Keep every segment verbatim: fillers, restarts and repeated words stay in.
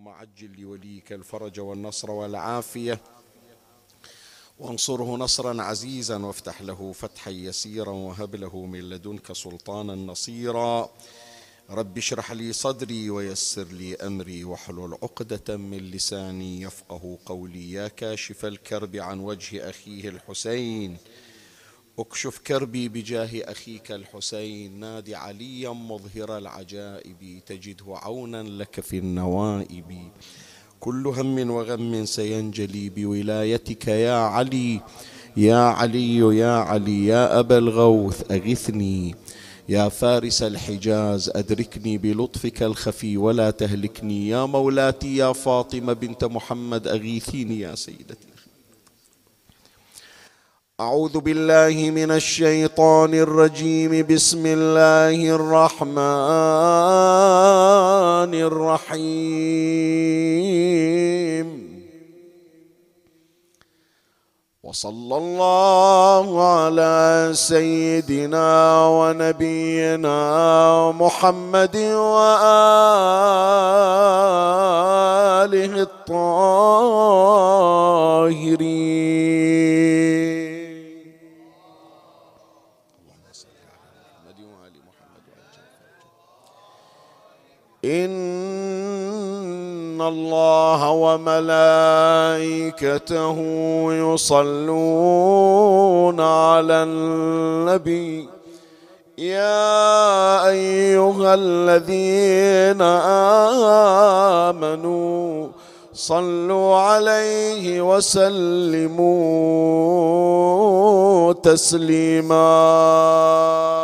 اللهم عجل لوليك الفرج والنصر والعافية، وانصره نصرا عزيزا، وافتح له فتحا يسيرا، وهب له من لدنك سلطانا نصيرا. رب اشرح لي صدري ويسر لي أمري، واحلل عقدة من لساني يفقه قولي. يا كاشف الكرب عن وجه أخيه الحسين، اكشف كربي بجاه أخيك الحسين. نادي عليا مظهر العجائب، تجده عونا لك في النوائب. كل هم وغم سينجلي بولايتك يا علي. يا علي يا علي يا أبا الغوث أغثني، يا فارس الحجاز أدركني بلطفك الخفي ولا تهلكني. يا مولاتي يا فاطمة بنت محمد أغيثيني يا سيدتي. أعوذ بالله من الشيطان الرجيم. بسم الله الرحمن الرحيم. وصلى الله على سيدنا ونبينا محمد وآله الطاهرين. إن الله وملائكته يصلون على النبي. يا أيها الذين آمنوا صلوا عليه وسلموا تسليما.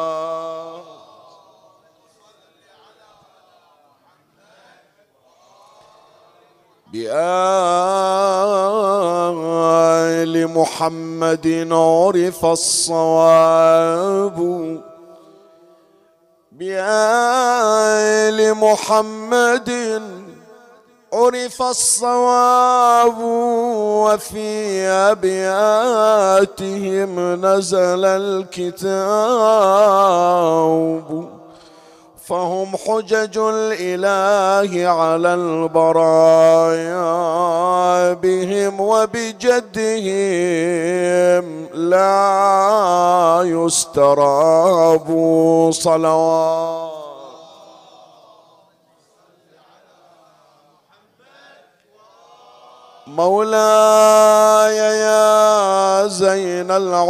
بآل محمد عرف الصواب. بآل محمد عرف الصواب، وفي أبياتهم نزل الكتاب. فهم حجج الإله على البرايا، بهم وبجدهم لا يستراب. صلوات مولاي يا زين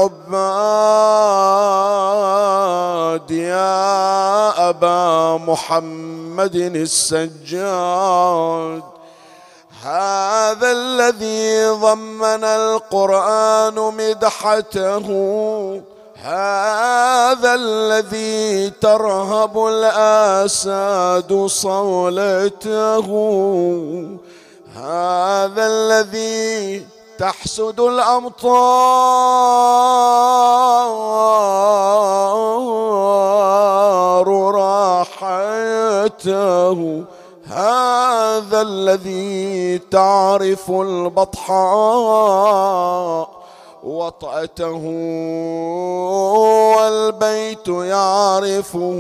العباد، يا أبا محمد السجاد. هذا الذي ضمن القرآن مدحته، هذا الذي ترهب الآساد صولته، هذا الذي تحسد الأمطار راحته، هذا الذي تعرف البطحاء وطأته، والبيت يعرفه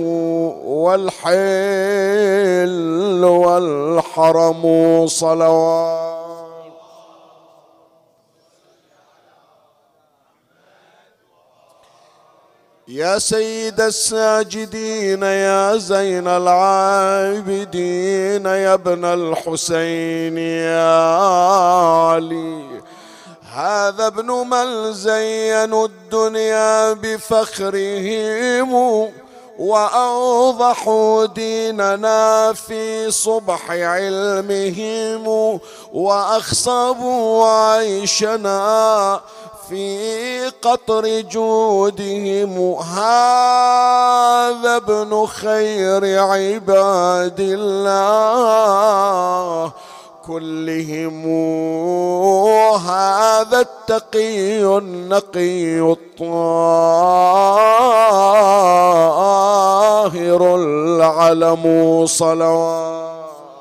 والحل والحرم. صلوات يا سيد الساجدين، يا زين العابدين، يا ابن الحسين يا علي. هذا ابن من زينوا الدنيا بفخرهم، وأوضحوا ديننا في صبح علمهم، وأخصبوا عيشنا في قطر جودهم. هذا ابن خير عباد الله كلهم، هذا التقي النقي الطاهر العلم. صلوات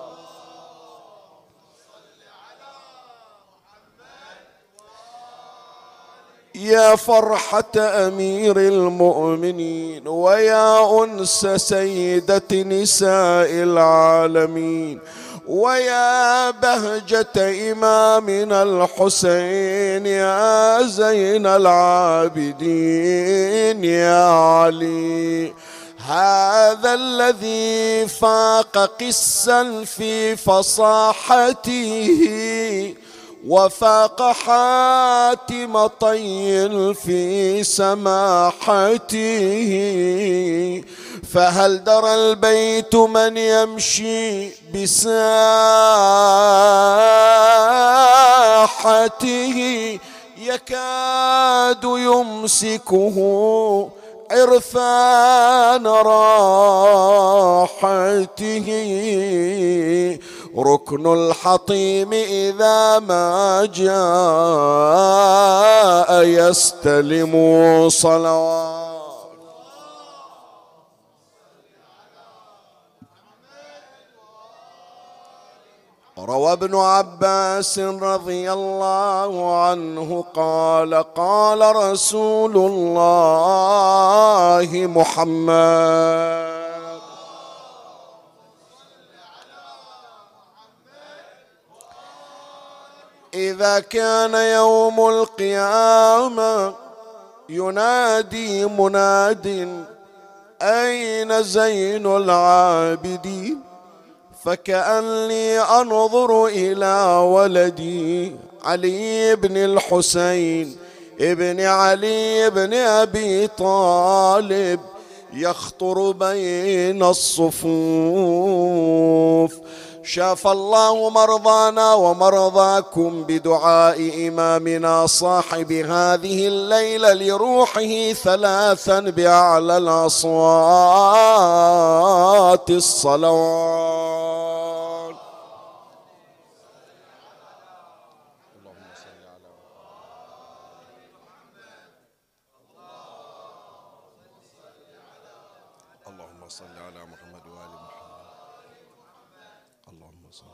يا فرحة أمير المؤمنين، ويا أنس سيدة نساء العالمين، ويا بهجة إمامنا الحسين يا زين العابدين يا علي. هذا الذي فاق قسا في فصاحته وفاق حاتم طي في سماحته. فهل درى البيت من يمشي بساحته يكاد يمسكه عرفان راحته. ركن الحطيم إذا ما جاء يستلم صلوات. روى ابن عباس رضي الله عنه قال قال رسول الله محمد إذا كان يوم القيامة ينادي مناد أين زين العابدين فكأني أنظر إلى ولدي علي بن الحسين ابن علي بن أبي طالب يخطر بين الصفوف. شاف الله مرضانا ومرضاكم بدعاء إمامنا صاحب هذه الليلة لروحه ثلاثا بأعلى الأصوات الصلوات. اللهم صل على محمد وآل محمد. اللهم صل.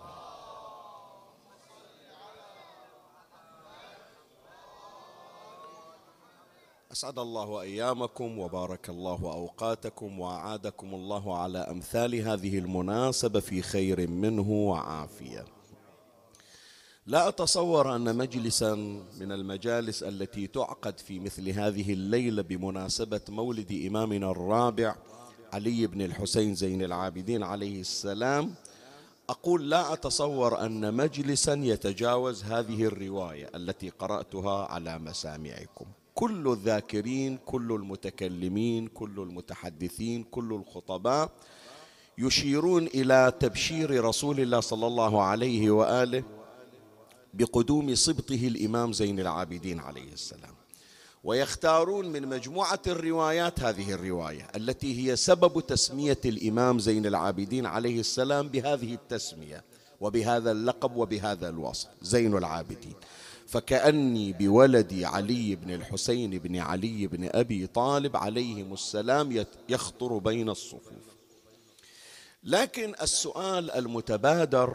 أسعد الله أيامكم وبارك الله أوقاتكم وأعادكم الله على أمثال هذه المناسبة في خير منه وعافية. لا أتصور أن مجلسا من المجالس التي تعقد في مثل هذه الليلة بمناسبة مولد إمامنا الرابع علي بن الحسين زين العابدين عليه السلام، أقول لا أتصور أن مجلسا يتجاوز هذه الرواية التي قرأتها على مسامعكم. كل الذاكرين، كل المتكلمين، كل المتحدثين، كل الخطباء يشيرون إلى تبشير رسول الله صلى الله عليه وآله بقدوم سبطه الإمام زين العابدين عليه السلام، ويختارون من مجموعة الروايات هذه الرواية التي هي سبب تسمية الإمام زين العابدين عليه السلام بهذه التسمية وبهذا اللقب وبهذا الوصف زين العابدين. فكأني بولدي علي بن الحسين بن علي بن أبي طالب عليهم السلام يخطر بين الصفوف. لكن السؤال المتبادر: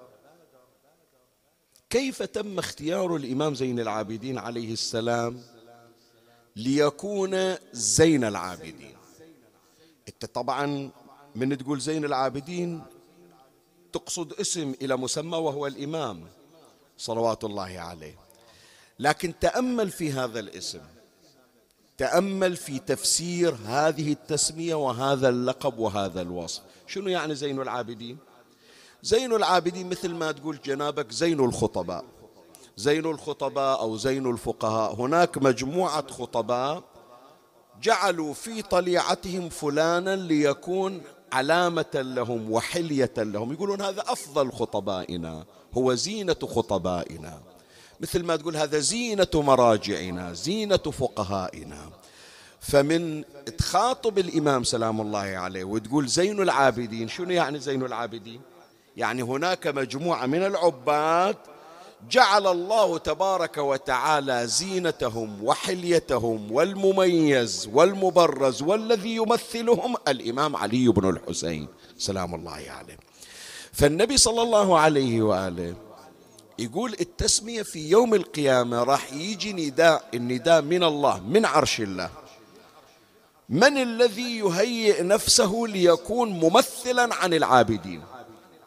كيف تم اختيار الإمام زين العابدين عليه السلام ليكون زين العابدين؟ انت طبعا من تقول زين العابدين تقصد اسم إلى مسمى وهو الإمام صلوات الله عليه، لكن تأمل في هذا الاسم، تأمل في تفسير هذه التسمية وهذا اللقب وهذا الوصف. شنو يعني زين العابدين؟ زين العابدين مثل ما تقول جنابك زين الخطباء، زين الخطباء أو زين الفقهاء. هناك مجموعة خطباء جعلوا في طليعتهم فلانا ليكون علامة لهم وحلية لهم، يقولون هذا أفضل خطبائنا، هو زينة خطبائنا، مثل ما تقول هذا زينة مراجعنا، زينة فقهائنا. فمن تخاطب الإمام سلام الله عليه وتقول زين العابدين، شنو يعني زين العابدين؟ يعني هناك مجموعة من العباد جعل الله تبارك وتعالى زينتهم وحليتهم والمميز والمبرز والذي يمثلهم الإمام علي بن الحسين سلام الله عليه. فالنبي صلى الله عليه وآله يقول التسمية في يوم القيامة راح يجي نداء، النداء من الله من عرش الله: من الذي يهيئ نفسه ليكون ممثلا عن العابدين؟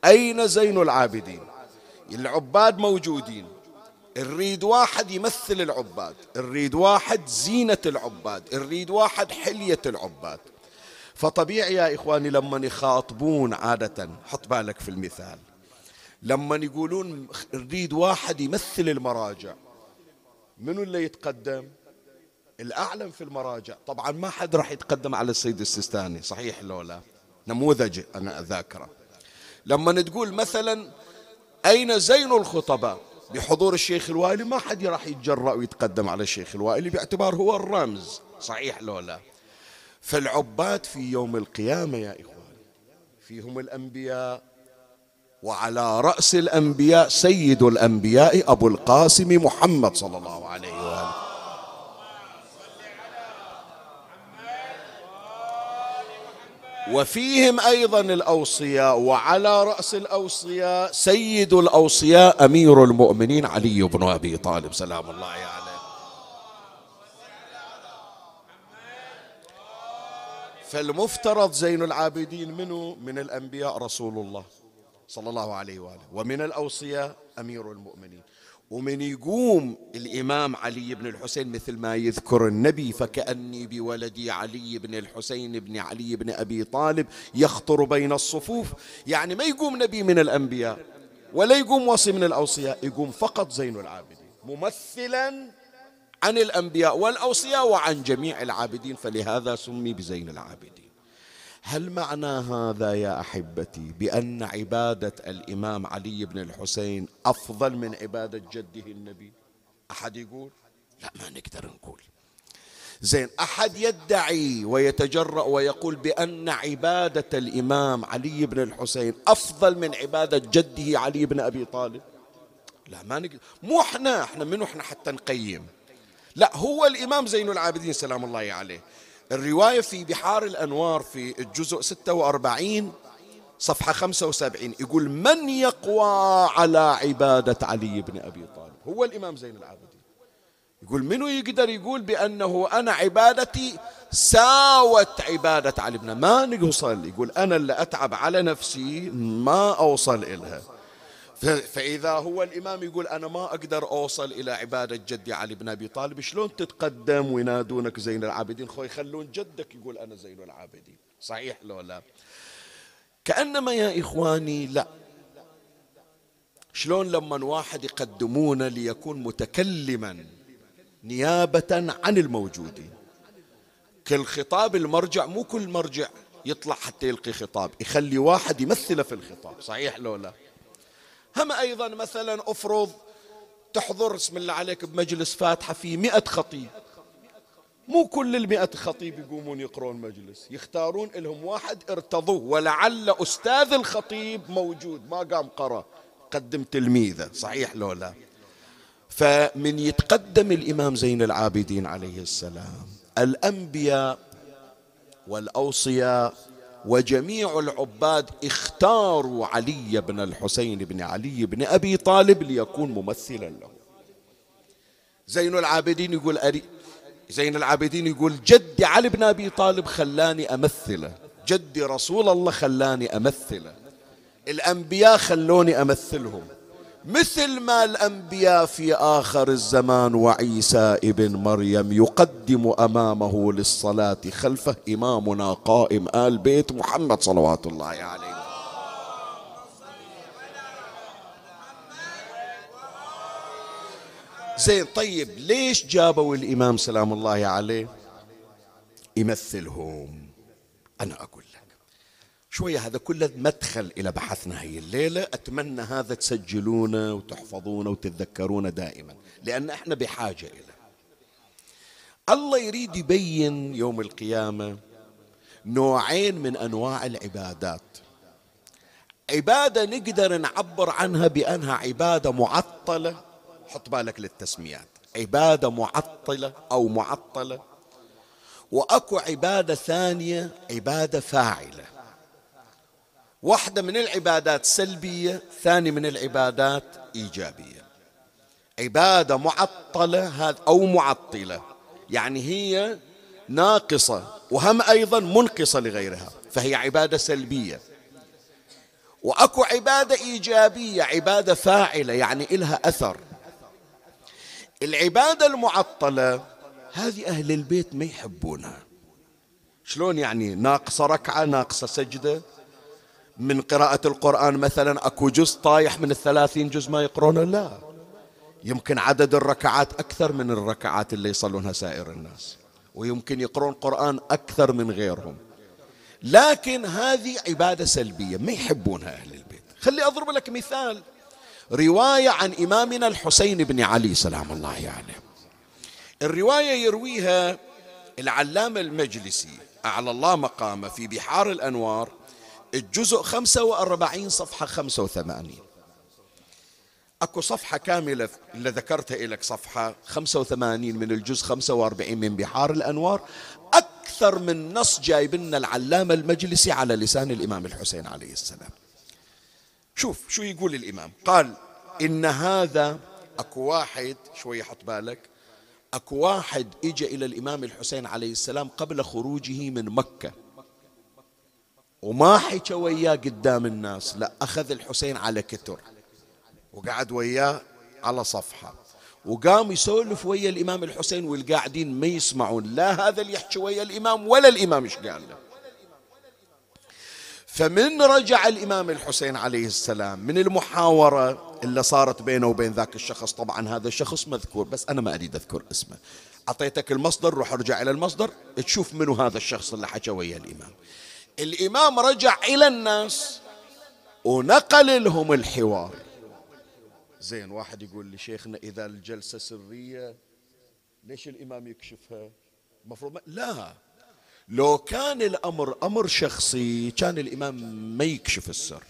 أين زين العابدين؟ العباد موجودين، نريد واحد يمثل العباد، نريد واحد زينة العباد، نريد واحد حلية العباد. فطبيعي يا إخواني لما يخاطبون عادة، حط بالك في المثال، لما يقولون نريد واحد يمثل المراجع، منو اللي يتقدم؟ الأعلم في المراجع. طبعا ما حد راح يتقدم على السيد السيستاني، صحيح لو لا؟ نموذج أنا أذاكره. لما تقول مثلا أين زين الخطباء بحضور الشيخ الوائلي، ما حد راح يتجرأ ويتقدم على الشيخ الوائلي باعتبار هو الرمز، صحيح لو لا؟ فالعباد في يوم القيامة يا إخوان فيهم الأنبياء، وعلى رأس الأنبياء سيد الأنبياء أبو القاسم محمد صلى الله عليه وآله، وفيهم أيضا الأوصياء، وعلى رأس الأوصياء سيد الأوصياء أمير المؤمنين علي بن أبي طالب سلام الله عليه. فالمفترض زين العابدين منه؟ من الأنبياء رسول الله صلى الله عليه وآله، ومن الأوصياء أمير المؤمنين. ومن يقوم الإمام علي بن الحسين مثل ما يذكر النبي: فكأني بولدي علي بن الحسين بن علي بن أبي طالب يخطر بين الصفوف. يعني ما يقوم نبي من الأنبياء ولا يقوم وصي من الأوصياء، يقوم فقط زين العابدين ممثلا عن الأنبياء والأوصياء وعن جميع العابدين، فلهذا سمي بزين العابدين. هل معنى هذا يا أحبتي بأن عبادة الإمام علي بن الحسين أفضل من عبادة جده النبي؟ أحد يقول؟ لا، ما نقدر نقول. زين، أحد يدعي ويتجرأ ويقول بأن عبادة الإمام علي بن الحسين أفضل من عبادة جده علي بن أبي طالب؟ لا، ما نقدر. مو احنا احنا منو احنا حتى نقيم؟ لا، هو الإمام زين العابدين سلام الله عليه. الرواية في بحار الأنوار في الجزء ستة وأربعين صفحة خمسة وسبعين يقول: من يقوى على عبادة علي بن أبي طالب؟ هو الإمام زين العابدين. يقول منو يقدر يقول بأنه أنا عبادتي ساوت عبادة علي بن؟ ما نوصل. يقول أنا اللي أتعب على نفسي ما أوصل إلها. فإذا هو الإمام يقول أنا ما أقدر أوصل إلى عبادة جدي علي بن أبي طالب، شلون تتقدم وينادونك زين العابدين؟ خو يخلون جدك يقول أنا زين العابدين، صحيح لو لا؟ كأنما يا إخواني لا. شلون لما واحد يقدمونه ليكون متكلما نيابة عن الموجودين؟ كل خطاب المرجع مو كل مرجع يطلع حتى يلقي خطاب، يخلي واحد يمثله في الخطاب، صحيح لو لا؟ هم أيضا مثلا أفرض تحضر اسم الله عليك بمجلس فاتحة في مئة خطيب، مو كل المئة خطيب يقومون يقرون مجلس، يختارون لهم واحد ارتضوه، ولعل أستاذ الخطيب موجود ما قام قرأ، قدم تلميذه، صحيح لو لا؟ فمن يتقدم الإمام زين العابدين عليه السلام الأنبياء والأوصياء وجميع العباد اختاروا علي بن الحسين بن علي بن أبي طالب ليكون ممثلا له. زين العابدين يقول أري زين العابدين يقول جدي علي بن أبي طالب خلاني أمثله، جدي رسول الله خلاني أمثله، الأنبياء خلوني أمثلهم، مثل ما الأنبياء في آخر الزمان وعيسى ابن مريم يقدم أمامه للصلاة خلفه إمامنا قائم آل بيت محمد صلوات الله عليه. زين، طيب ليش جابوا الإمام سلام الله عليه يمثلهم؟ أنا أقول لك شوية، هذا كله مدخل إلى بحثنا هي الليلة، أتمنى هذا تسجلونه وتحفظونه وتتذكرونه دائما، لأن احنا بحاجة إليه. الله يريد يبين يوم القيامة نوعين من أنواع العبادات. عبادة نقدر نعبر عنها بأنها عبادة معطلة، حط بالك للتسميات، عبادة معطلة أو معطلة، وأكو عبادة ثانية عبادة فاعلة. واحدة من العبادات سلبية، ثاني من العبادات إيجابية. عبادة معطلة أو معطلة يعني هي ناقصة وهم أيضا منقصة لغيرها، فهي عبادة سلبية. وأكو عبادة إيجابية، عبادة فاعلة يعني إلها أثر. العبادة المعطلة هذه أهل البيت ما يحبونها. شلون يعني؟ ناقصة ركعة، ناقصة سجدة. من قراءة القرآن مثلا أكو جزء طايح من الثلاثين جزء ما يقرونه، لا، يمكن عدد الركعات أكثر من الركعات اللي يصلونها سائر الناس، ويمكن يقرون قرآن أكثر من غيرهم، لكن هذه عبادة سلبية ما يحبونها أهل البيت. خلي أضرب لك مثال، رواية عن إمامنا الحسين بن علي سلام الله عليه يعني. الرواية يرويها العلامة المجلسي أعلى الله مقامه في بحار الأنوار، الجزء خمسة وأربعين صفحة خمسة وثمانين. أكو صفحة كاملة اللي ذكرتها لك، صفحة خمسة وثمانين من الجزء خمسة وأربعين من بحار الأنوار، أكثر من نص جايب لنا العلامة المجلسي على لسان الإمام الحسين عليه السلام. شوف شو يقول الإمام، قال إن هذا، أكو واحد، شوي حط بالك، أكو واحد إجا إلى الإمام الحسين عليه السلام قبل خروجه من مكة، وما حكى وياه قدام الناس، لا، أخذ الحسين على كتر وقعد وياه على صفحة، وقام يسولف ويا الإمام الحسين والقاعدين ما يسمعون، لا هذا اللي يحكي ويا الإمام ولا الإمام إيش قال له. فمن رجع الإمام الحسين عليه السلام من المحاورة اللي صارت بينه وبين ذاك الشخص، طبعا هذا الشخص مذكور بس أنا ما أريد أذكر اسمه، أعطيتك المصدر، روح ارجع إلى المصدر تشوف منو هذا الشخص اللي حكى ويا الإمام. الإمام رجع إلى الناس ونقل لهم الحوار. زين، واحد يقول لي شيخنا إذا الجلسة سرية ليش الإمام يكشفها؟ المفروض ما... لا، لو كان الأمر أمر شخصي كان الإمام ما يكشف السر،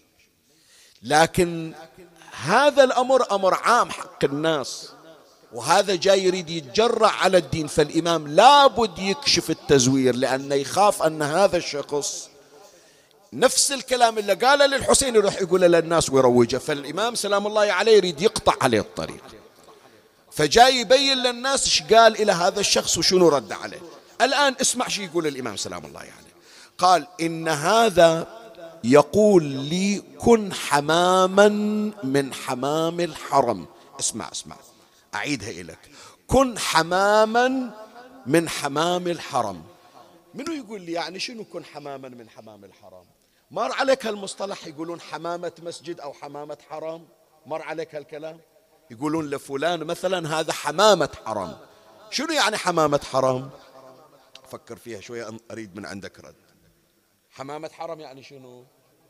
لكن هذا الأمر أمر عام حق الناس، وهذا جاي يريد يتجرع على الدين، فالإمام لابد يكشف التزوير، لأنه يخاف أن هذا الشخص نفس الكلام اللي قاله للحسين يروح يقوله للناس ويروجه، فالإمام سلام الله عليه يريد يقطع عليه الطريق، فجاي يبين للناس ايش قال إلى هذا الشخص وشنو رد عليه. الآن اسمع شو يقول الإمام سلام الله عليه، قال إن هذا يقول لي كن حماما من حمام الحرم. اسمع اسمع أعيدها إليك، كن حماما من حمام الحرم. منو يقول لي يعني شنو كن حماما من حمام الحرم؟ مر عليك هالمصطلح، يقولون حمامة مسجد أو حمامة حرم، مر عليك هالكلام؟ يقولون لفلان مثلا هذا حمامة حرم. شنو يعني حمامة حرم؟ فكر فيها شوية أريد من عندك رد. حمامة حرم يعني شنو؟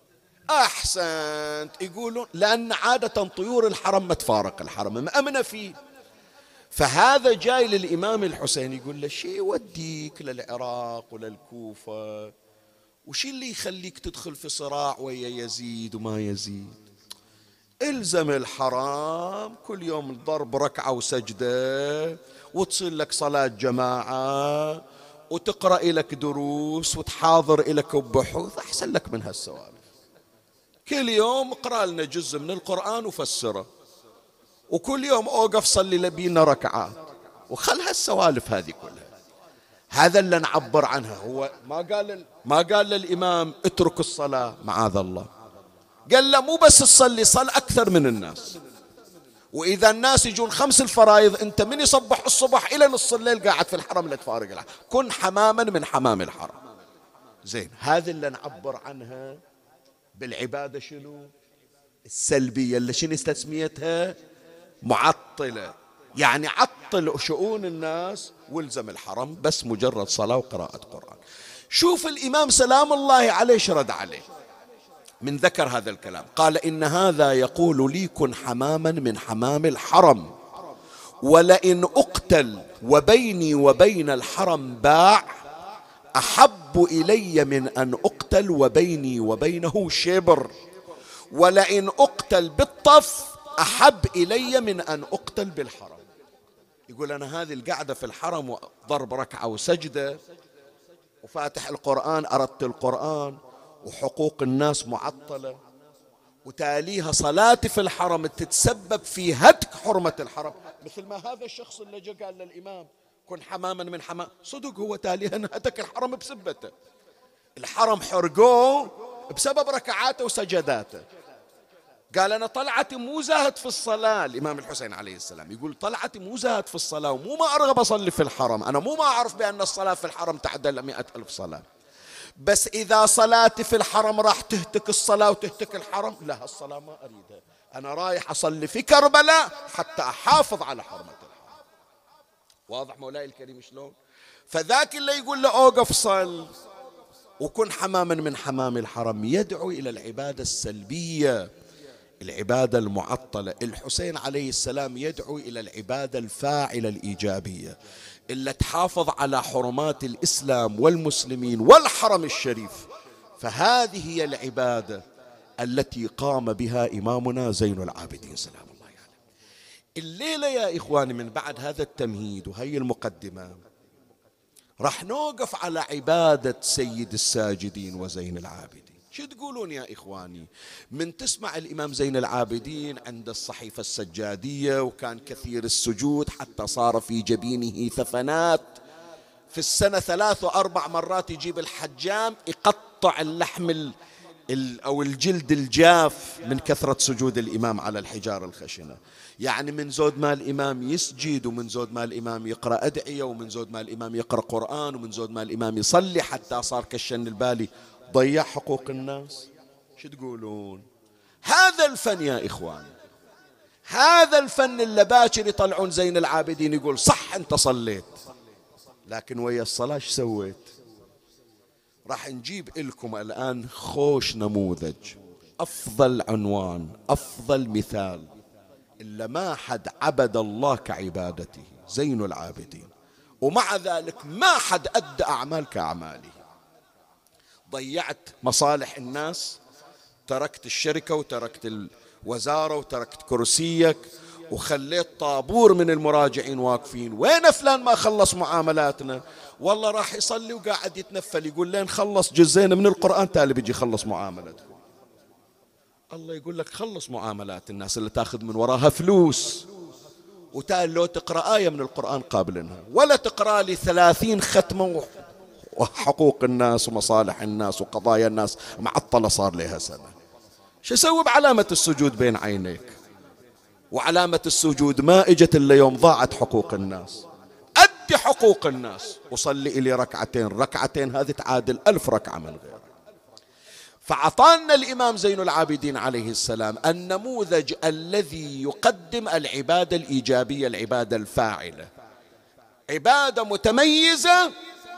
أحسنت، يقولون لأن عادة طيور الحرم ما تفارق الحرم، مأمنة فيه. فهذا جاي للإمام الحسين يقول له شي يوديك للعراق وللكوفة، وشي اللي يخليك تدخل في صراع ويا يزيد وما يزيد؟ الزم الحرام، كل يوم ضرب ركعة وسجدة، وتصير لك صلاة جماعة، وتقرأ لك دروس، وتحاضر لك بحوث، أحسن لك من هالسوالف. كل يوم اقرأ لنا جزء من القرآن وفسره، وكل يوم أوقف صلي لبينا ركعات، وخل هالسوالف هذه كلها. هذا اللي نعبر عنها. هو ما قال ما قال للإمام اترك الصلاة، معاذ الله، قال له مو بس تصلي، صل أكثر من الناس، وإذا الناس يجون خمس الفرائض أنت من يصبح الصبح إلى نص الليل قاعد في الحرم لا تفارق الحرم، كن حماما من حمام الحرم. زين، هذا اللي نعبر عنها بالعبادة شنو؟ السلبية، اللي شنو تسميتها؟ معطلة، يعني عطل شؤون الناس والزم الحرم بس مجرد صلاة وقراءة قرآن. شوف الإمام سلام الله عليه شرد عليه من ذكر هذا الكلام، قال إن هذا يقول لي كن حماما من حمام الحرم، ولئن أقتل وبيني وبين الحرم باع أحب إلي من أن أقتل وبيني وبينه شبر، ولئن أقتل بالطف أحب إلي من أن أقتل بالحرم. يقول أنا هذه القعدة في الحرم وضرب ركعة وسجدة وفاتح القرآن، أردت القرآن وحقوق الناس معطلة، وتاليها صلاتي في الحرم تتسبب في هتك حرمة الحرم، مثل ما هذا الشخص اللي جاء قال للإمام كن حماما من حمام، صدق هو تاليها هتك الحرم بسبته. الحرم حرقوه بسبب ركعاته وسجداته. قال أنا طلعتي مو زاهد في الصلاة، الإمام الحسين عليه السلام يقول طلعتي مو زاهد في الصلاة ومو ما أرغب أصلي في الحرم، أنا مو ما أعرف بأن الصلاة في الحرم تعدل مئة ألف صلاة، بس إذا صلاتي في الحرم راح تهتك الصلاة وتهتك الحرم، لا الصلاة ما أريدها، أنا رايح أصلي في كربلاء حتى أحافظ على حرمة الحرم. واضح مولاي الكريم شلون؟ فذاك اللي يقول له أوقف صل وكن حماما من حمام الحرم يدعو إلى العبادة السلبية، العبادة المعطلة. الحسين عليه السلام يدعو إلى العبادة الفاعلة الإيجابية اللي تحافظ على حرمات الإسلام والمسلمين والحرم الشريف. فهذه هي العبادة التي قام بها إمامنا زين العابدين سلام الله عليه. يعني الليلة يا إخواني من بعد هذا التمهيد وهي المقدمة راح نوقف على عبادة سيد الساجدين وزين العابدين. شو تقولون يا إخواني من تسمع الإمام زين العابدين عند الصحيفة السجادية وكان كثير السجود حتى صار في جبينه ثفنات، في السنة ثلاث وأربع مرات يجيب الحجام يقطع اللحم ال أو الجلد الجاف من كثرة سجود الإمام على الحجارة الخشنة. يعني من زود ما الإمام يسجد ومن زود ما الإمام يقرأ أدعية ومن زود ما الإمام يقرأ قرآن ومن زود ما الإمام يصلي حتى صار كالشن البالي. ضيع حقوق الناس. شو تقولون؟ هذا الفن يا إخواني، هذا الفن اللي باكر يطلعون زين العابدين يقول صح أنت صليت لكن ويا الصلاة ايش سويت؟ راح نجيب لكم الآن خوش نموذج، أفضل عنوان، أفضل مثال إلا ما حد عبد الله كعبادته زين العابدين، ومع ذلك ما حد أدى أعمال كأعماله. ضيعت مصالح الناس، تركت الشركة وتركت الوزارة وتركت كرسيك وخليت طابور من المراجعين واقفين، وين فلان ما خلص معاملاتنا؟ والله راح يصلي وقاعد يتنفل يقول لين خلص جزين من القرآن تالي بيجي خلص معاملتكم. الله يقول لك خلص معاملات الناس اللي تاخذ من وراها فلوس، وتالي لو تقرأ آية من القرآن قابلنها ولا تقرأ لي ثلاثين ختمة وحقوق الناس ومصالح الناس وقضايا الناس معطلة صار لها سنة. شو اسوي بعلامة السجود بين عينيك؟ وعلامة السجود ما اجت الا يوم ضاعت حقوق الناس. ادي حقوق الناس وصلي الي ركعتين، ركعتين هذه تعادل ألف ركعة من غيرها. فعطانا الإمام زين العابدين عليه السلام النموذج الذي يقدم العبادة الإيجابية، العبادة الفاعلة، عبادة متميزة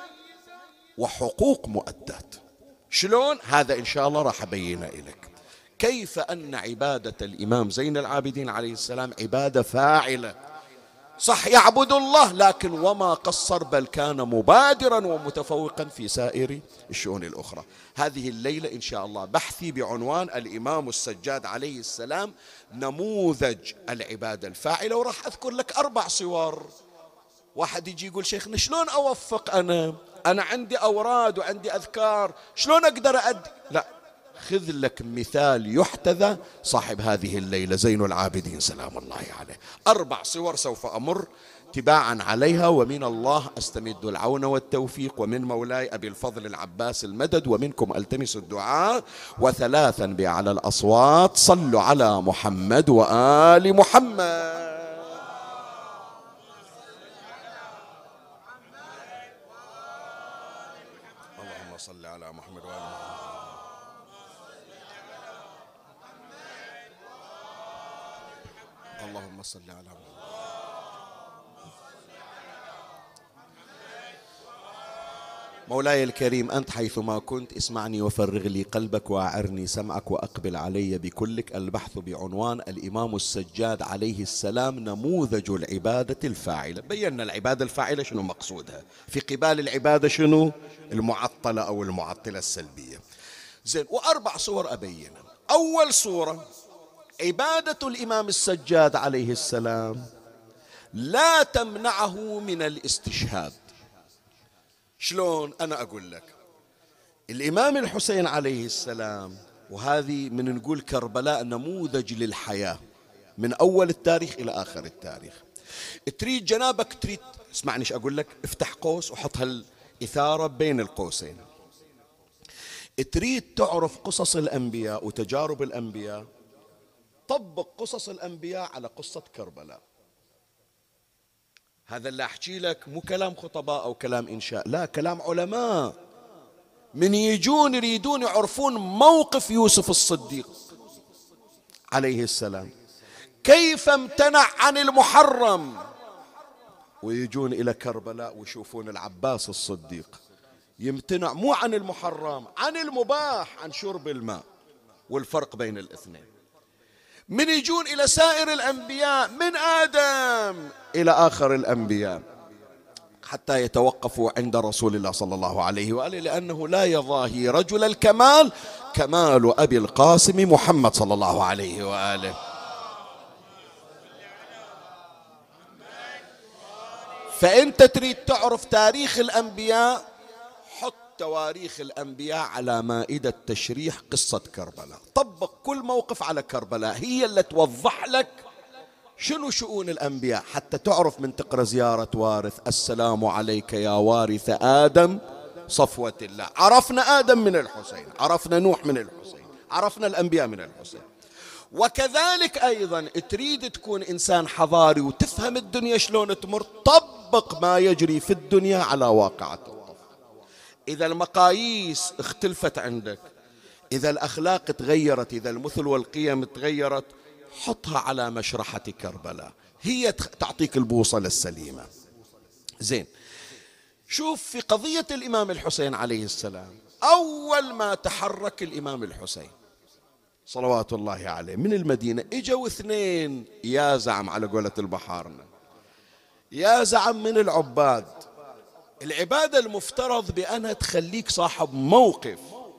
وحقوق مؤدات. شلون؟ هذا إن شاء الله راح أبينه لك كيف أن عبادة الإمام زين العابدين عليه السلام عبادة فاعلة. صح يعبد الله لكن وما قصر، بل كان مبادرا ومتفوقا في سائر الشؤون الأخرى. هذه الليلة إن شاء الله بحثي بعنوان الإمام السجاد عليه السلام نموذج العبادة الفاعلة، وراح أذكر لك أربع صور. واحد يجي يقول شيخنا شلون أوفق أنا أنا عندي أوراد وعندي أذكار شلون أقدر أدي؟ لا، خذ لك مثال يحتذى صاحب هذه الليلة زين العابدين سلام الله عليه. أربع صور سوف أمر تباعا عليها، ومن الله أستمد العون والتوفيق، ومن مولاي أبي الفضل العباس المدد، ومنكم ألتمس الدعاء. وثلاثا بأعلى الأصوات صلوا على محمد وآل محمد. اللهم صل على محمد وآل محمد. اللهم صل على محمد. مولاي الكريم أنت حيثما كنت اسمعني وفرغ لي قلبك وأعرني سمعك وأقبل علي بكلك. البحث بعنوان الإمام السجاد عليه السلام نموذج العبادة الفاعلة. بينا العبادة الفاعلة شنو مقصودها، في قبال العبادة شنو المعطلة أو المعطلة السلبية. زين، وأربع صور أبينها. أول صورة عبادة الإمام السجاد عليه السلام لا تمنعه من الاستشهاد. شلون؟ أنا أقول لك الإمام الحسين عليه السلام، وهذه من نقول كربلاء نموذج للحياة من أول التاريخ إلى آخر التاريخ. تريد جنابك تريد اسمعني ايش أقول لك، افتح قوس وحط هالإثارة بين القوسين. تريد تعرف قصص الأنبياء وتجارب الأنبياء، طبق قصص الأنبياء على قصة كربلاء. هذا اللي أحكي لك مو كلام خطباء أو كلام إنشاء، لا، كلام علماء من يجون يريدون يعرفون موقف يوسف الصديق عليه السلام، كيف امتنع عن المحرم، ويجون إلى كربلاء ويشوفون العباس الصديق يمتنع مو عن المحرم، عن المباح، عن شرب الماء، والفرق بين الاثنين. من يجون إلى سائر الأنبياء من آدم إلى آخر الأنبياء حتى يتوقفوا عند رسول الله صلى الله عليه وآله، لأنه لا يضاهي رجل الكمال كمال أبي القاسم محمد صلى الله عليه وآله. فأنت تريد تعرف تاريخ الأنبياء، حط تواريخ الأنبياء على مائدة تشريح قصة كربلاء، طبق كل موقف على كربلاء، هي اللي توضح لك شنو شؤون الأنبياء، حتى تعرف من تقرأ زيارة وارث السلام عليك يا وارث آدم صفوة الله. عرفنا آدم من الحسين، عرفنا نوح من الحسين، عرفنا الأنبياء من الحسين. وكذلك أيضا تريد تكون إنسان حضاري وتفهم الدنيا شلون تمر، طبق ما يجري في الدنيا على واقعة الطفل. إذا المقاييس اختلفت عندك، إذا الأخلاق تغيرت، إذا المثل والقيم تغيرت، حطها على مشرحة كربلاء، هي تعطيك البوصلة السليمة. زين، شوف في قضية الإمام الحسين عليه السلام، أول ما تحرك الإمام الحسين صلوات الله عليه من المدينة، إجوا اثنين يا زعم على قولة البحارنا، يا زعم من العباد. العبادة المفترض بأنها تخليك صاحب موقف،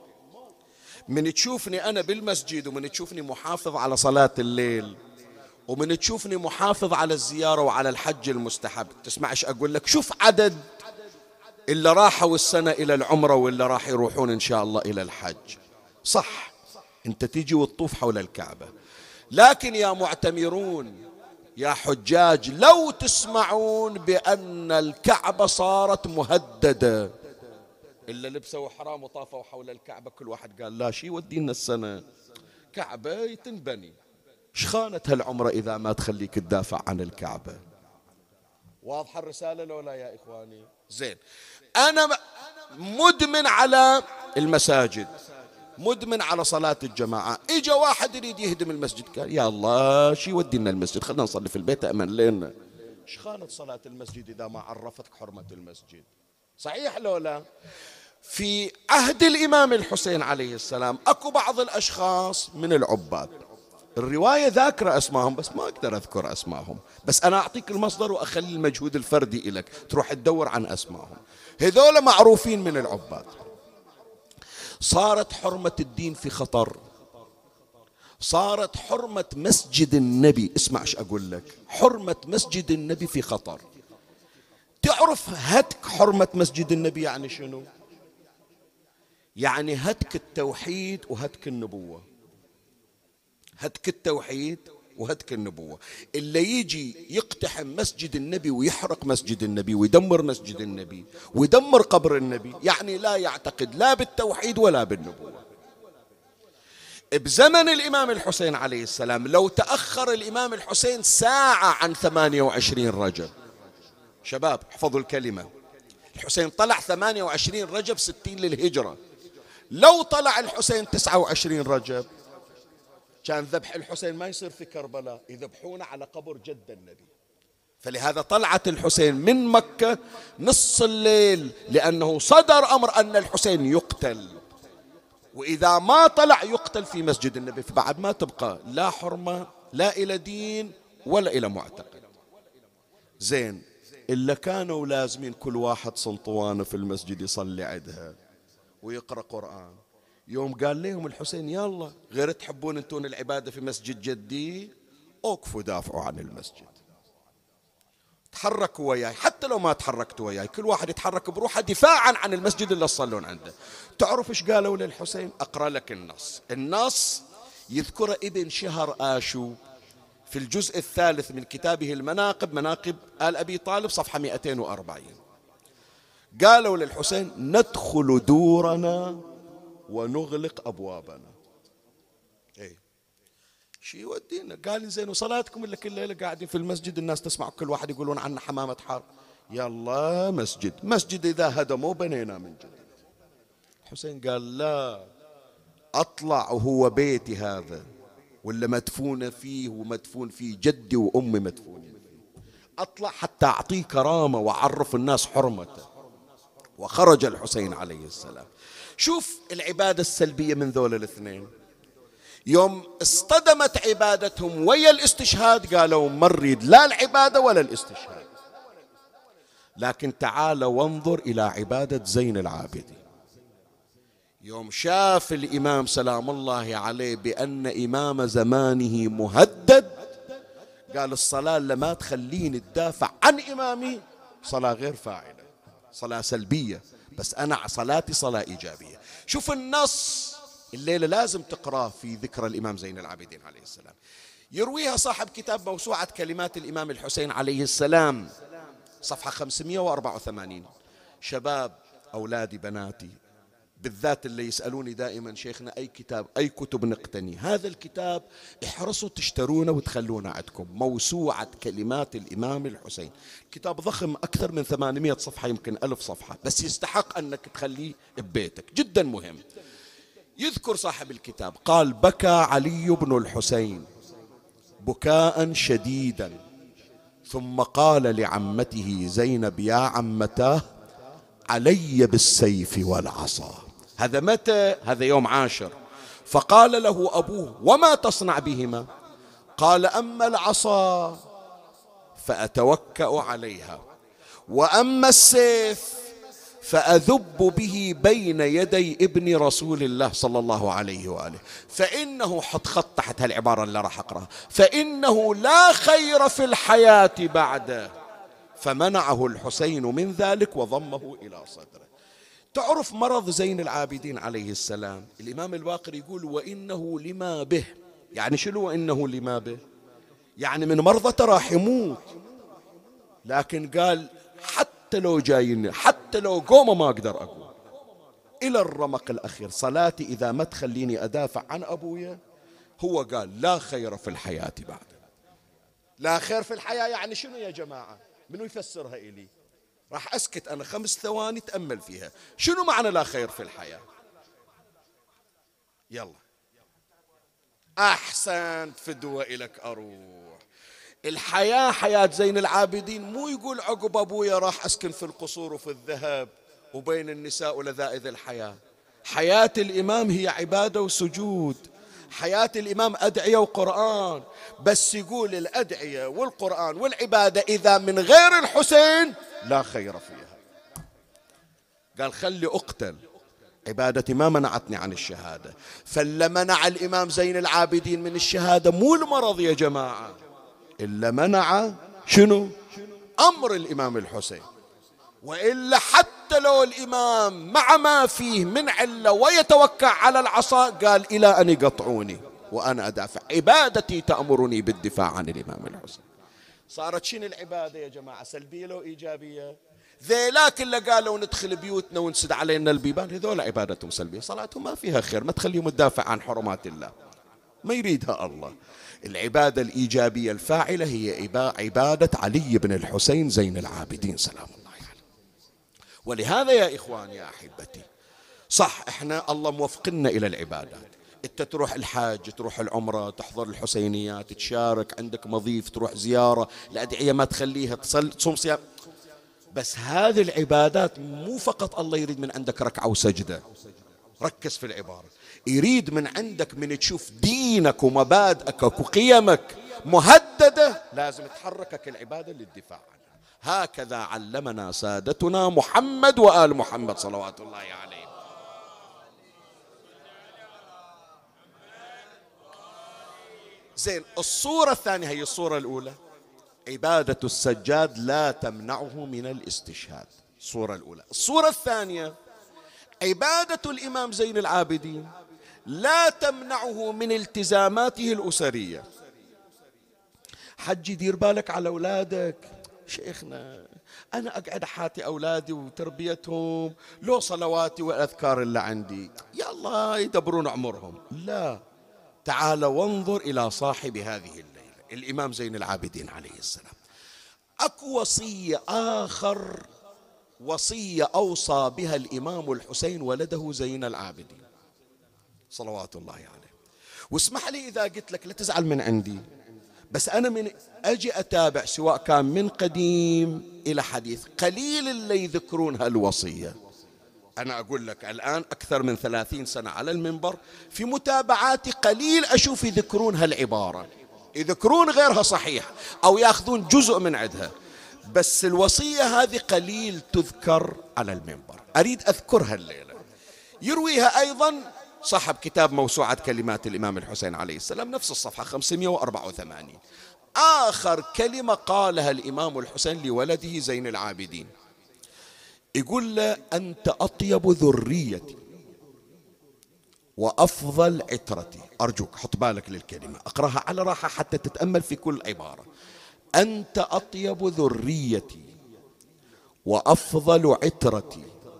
من تشوفني أنا بالمسجد، ومن تشوفني محافظ على صلاة الليل، ومن تشوفني محافظ على الزيارة وعلى الحج المستحب، تسمعش أقول لك شوف عدد اللي راحوا السنة إلى العمرة واللي راح يروحون إن شاء الله إلى الحج. صح، أنت تيجي وتطوف حول الكعبة، لكن يا معتمرون يا حجاج لو تسمعون بأن الكعبة صارت مهددة، إلا لبسوا حرام وطافوا حول الكعبة، كل واحد قال لا شي ودينا السنة كعبة تنبني، شخانة هالعمرة إذا ما تخليك تدافع عن الكعبة. واضحة الرسالة لو لا يا إخواني؟ زين، أنا مدمن على المساجد، مدمن على صلاة الجماعة، إجا واحد يريد يهدم المسجد، قال يا الله شي ودينا المسجد، خلنا نصلي في البيت أمن لنا. شخانة صلاة المسجد إذا ما عرفتك حرمة المسجد؟ صحيح لو لا؟ في عهد الإمام الحسين عليه السلام أكو بعض الأشخاص من العباد، الرواية ذاكرة أسمائهم بس ما أقدر أذكر أسمائهم، بس أنا أعطيك المصدر وأخلي المجهود الفردي إلك تروح تدور عن أسمائهم. هذول معروفين من العباد، صارت حرمة الدين في خطر، صارت حرمة مسجد النبي، اسمع ايش أقول لك، حرمة مسجد النبي في خطر. تعرف هتك حرمة مسجد النبي يعني شنو؟ يعني هتك التوحيد وهتك النبوة، هتك التوحيد وهتك النبوة. اللي يجي يقتحم مسجد النبي ويحرق مسجد النبي ويدمر مسجد النبي ويدمر قبر النبي، يعني لا يعتقد لا بالتوحيد ولا بالنبوة. بزمن الإمام الحسين عليه السلام لو تأخر الإمام الحسين ساعة عن ثمانية وعشرين رجب، شباب احفظوا الكلمة، الحسين طلع ثمانية وعشرين رجب ستين للهجرة، لو طلع الحسين تسعة وعشرين رجب كان ذبح الحسين ما يصير في كربلاء، يذبحونه على قبر جد النبي. فلهذا طلعت الحسين من مكة نص الليل، لأنه صدر أمر أن الحسين يقتل، وإذا ما طلع يقتل في مسجد النبي، فبعد ما تبقى لا حرمة لا إلى دين ولا إلى معتقد. زين، إلا كانوا لازمين كل واحد سلطوانه في المسجد يصلي عندها ويقرأ قرآن، يوم قال لهم الحسين يلا غير تحبون انتون العبادة في مسجد جدي، اوقفوا دافعوا عن المسجد، تحركوا وياي، حتى لو ما تحركتوا وياي كل واحد يتحرك بروحه دفاعا عن المسجد اللي تصلون عنده. تعرف ايش قالوا للحسين؟ اقرأ لك النص، النص يذكر ابن شهر آشو في الجزء الثالث من كتابه المناقب، مناقب آل أبي طالب، صفحة مئتين وأربعين. قالوا للحسين ندخل دورنا ونغلق أبوابنا. إيه شي يودينا؟ قال زين وصلاتكم اللي كل ليلة قاعدين في المسجد الناس تسمع كل واحد يقولون عنا حمامة حار. يلا مسجد مسجد إذا هدموا بنينا من جديد. حسين قال لا، أطلع وهو بيتي هذا ولا مدفون فيه ومدفون فيه جدي وأمي مدفونين فيه، أطلع حتى أعطيه كرامة وأعرف الناس حرمته. وخرج الحسين عليه السلام. شوف العبادة السلبية من ذول الاثنين، يوم اصطدمت عبادتهم ويا الاستشهاد قالوا ما نريد لا العبادة ولا الاستشهاد. لكن تعال وانظر إلى عبادة زين العابدين. يوم شاف الإمام سلام الله عليه بأن إمام زمانه مهدد، قال الصلاة اللي ما تخليني تدافع عن إمامي صلاة غير فاعلة، صلاة سلبية، بس أنا صلاتي صلاة إيجابية. شوف النص الليلة لازم تقرأ في ذكرى الإمام زين العابدين عليه السلام. يرويها صاحب كتاب موسوعة كلمات الإمام الحسين عليه السلام، صفحة خمسمئة وأربعة وثمانين. شباب أولادي بناتي بالذات اللي يسألوني دائما شيخنا أي كتاب أي كتب نقتني، هذا الكتاب احرصوا تشترونه وتخلونه عندكم، موسوعة كلمات الإمام الحسين. كتاب ضخم أكثر من ثمانمئة صفحة يمكن ألف صفحة، بس يستحق أنك تخليه ببيتك، جدا مهم. يذكر صاحب الكتاب قال بكى علي بن الحسين بكاء شديدا، ثم قال لعمته زينب يا عمتاه علي بالسيف والعصا. هذا متى؟ هذا يوم عاشر. فقال له أبوه وما تصنع بهما؟ قال أما العصا فأتوكأ عليها، وأما السيف فأذب به بين يدي ابن رسول الله صلى الله عليه وآله، فإنه حط خط تحت هالعبارة اللي راح أقرأها، فإنه لا خير في الحياة بعده. فمنعه الحسين من ذلك وضمه إلى صدره. تعرف مرض زين العابدين عليه السلام؟ الإمام الباقر يقول وإنه لما به. يعني شنو وإنه لما به؟ يعني من مرضى راح يموت، لكن قال حتى لو جايني حتى لو قوم ما أقدر أقوم إلى الرمق الأخير، صلاتي إذا ما تخليني أدافع عن أبويا. هو قال لا خير في الحياة بعد. لا خير في الحياة يعني شنو يا جماعة؟ منو يفسرها إلي؟ راح أسكت أنا خمس ثواني تأمل فيها. شنو معنى لا خير في الحياة؟ يلا أحسنت فدوة إلك أروح. الحياة حياة زين العابدين مو يقول عقب أبويا راح أسكن في القصور وفي الذهب وبين النساء ولذائذ الحياة. حياة الإمام هي عبادة وسجود، حياة الإمام أدعية وقرآن، بس يقول الأدعية والقرآن والعبادة إذا من غير الحسين لا خير فيها. قال خلي أقتل، عبادتي ما منعتني عن الشهادة. فلا منع الإمام زين العابدين من الشهادة مو المرض يا جماعة، إلا منع شنو؟ أمر الإمام الحسين. وإلا حتى لو الإمام مع ما فيه من علة ويتوكع على العصا قال إلى أن يقطعوني وأنا أدافع، عبادتي تأمرني بالدفاع عن الإمام الحسين. صارت شنو العبادة يا جماعة؟ سلبية لو إيجابية؟ ذيلاك اللي قالوا ندخل بيوتنا ونسد علينا البيبان، هذول عبادتهم سلبية، صلاتهم ما فيها خير، ما تخليهم تدافع عن حرمات الله، ما يريدها الله. العبادة الإيجابية الفاعلة هي عبادة علي بن الحسين زين العابدين سلام الله عليه. ولهذا يا إخواني يا أحبتي، صح إحنا الله موفقنا إلى العبادات، أنت تروح الحاج، تروح العمرة، تحضر الحسينيات، تشارك، عندك مضيف، تروح زيارة، الأدعية ما تخليها، تصل تصوم صيام، بس هذه العبادات مو فقط الله يريد من عندك ركعة وسجدة، ركز في العبارة، يريد من عندك من تشوف دينك ومبادئك وقيمك مهددة لازم تحركك العبادة للدفاع عنها. هكذا علمنا سادتنا محمد وآل محمد صلوات الله عليه. زين، الصورة الثانية هي الصورة الأولى، عبادة السجاد لا تمنعه من الاستشهاد، الصورة الأولى. الصورة الثانية عبادة الإمام زين العابدين لا تمنعه من التزاماته الأسرية. حجي دير بالك على أولادك، شيخنا أنا أقعد أحاتي أولادي وتربيتهم لو صلواتي والأذكار اللي عندي، يا الله الله يدبرون عمرهم. لا، تعال وانظر إلى صاحب هذه الليلة الإمام زين العابدين عليه السلام. أكو وصية آخر، وصية أوصى بها الإمام الحسين ولده زين العابدين صلوات الله عليه. واسمح لي إذا قلت لك لا تزعل من عندي، بس أنا من أجي أتابع سواء كان من قديم إلى حديث قليل اللي يذكرون هالوصية. أنا أقول لك الآن أكثر من ثلاثين سنة على المنبر، في متابعاتي قليل أشوف يذكرون هالعبارة، يذكرون غيرها صحيح أو يأخذون جزء من عندها، بس الوصية هذه قليل تذكر على المنبر. أريد أذكرها الليلة. يرويها أيضا صاحب كتاب موسوعة كلمات الإمام الحسين عليه السلام، نفس الصفحة خمسمئة وأربعة وثمانين. آخر كلمة قالها الإمام الحسين لولده زين العابدين، يقول له: أنت أطيب ذريتي وأفضل عترتي. أرجوك حط بالك للكلمة، أقرأها على راحة حتى تتأمل في كل عبارة. أنت أطيب ذريتي وأفضل عترتي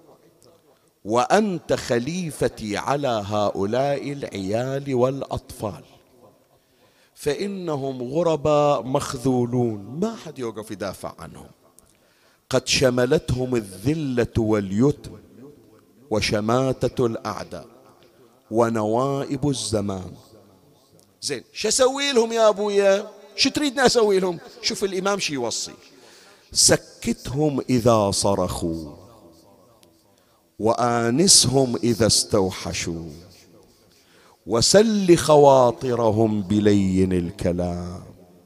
وأنت خليفتي على هؤلاء العيال والأطفال، فإنهم غرباء مخذولون، ما حد يوقف يدافع عنهم، قد شملتهم الذلة واليتم وشماتة الأعداء ونوائب الزمان. زين، شو أسوي لهم يا أبويا؟ شو تريدنا أسوي لهم؟ شوف الإمام شي يوصي: سكتهم إذا صرخوا وآنسهم إذا استوحشوا وسل خواطرهم بلين الكلام،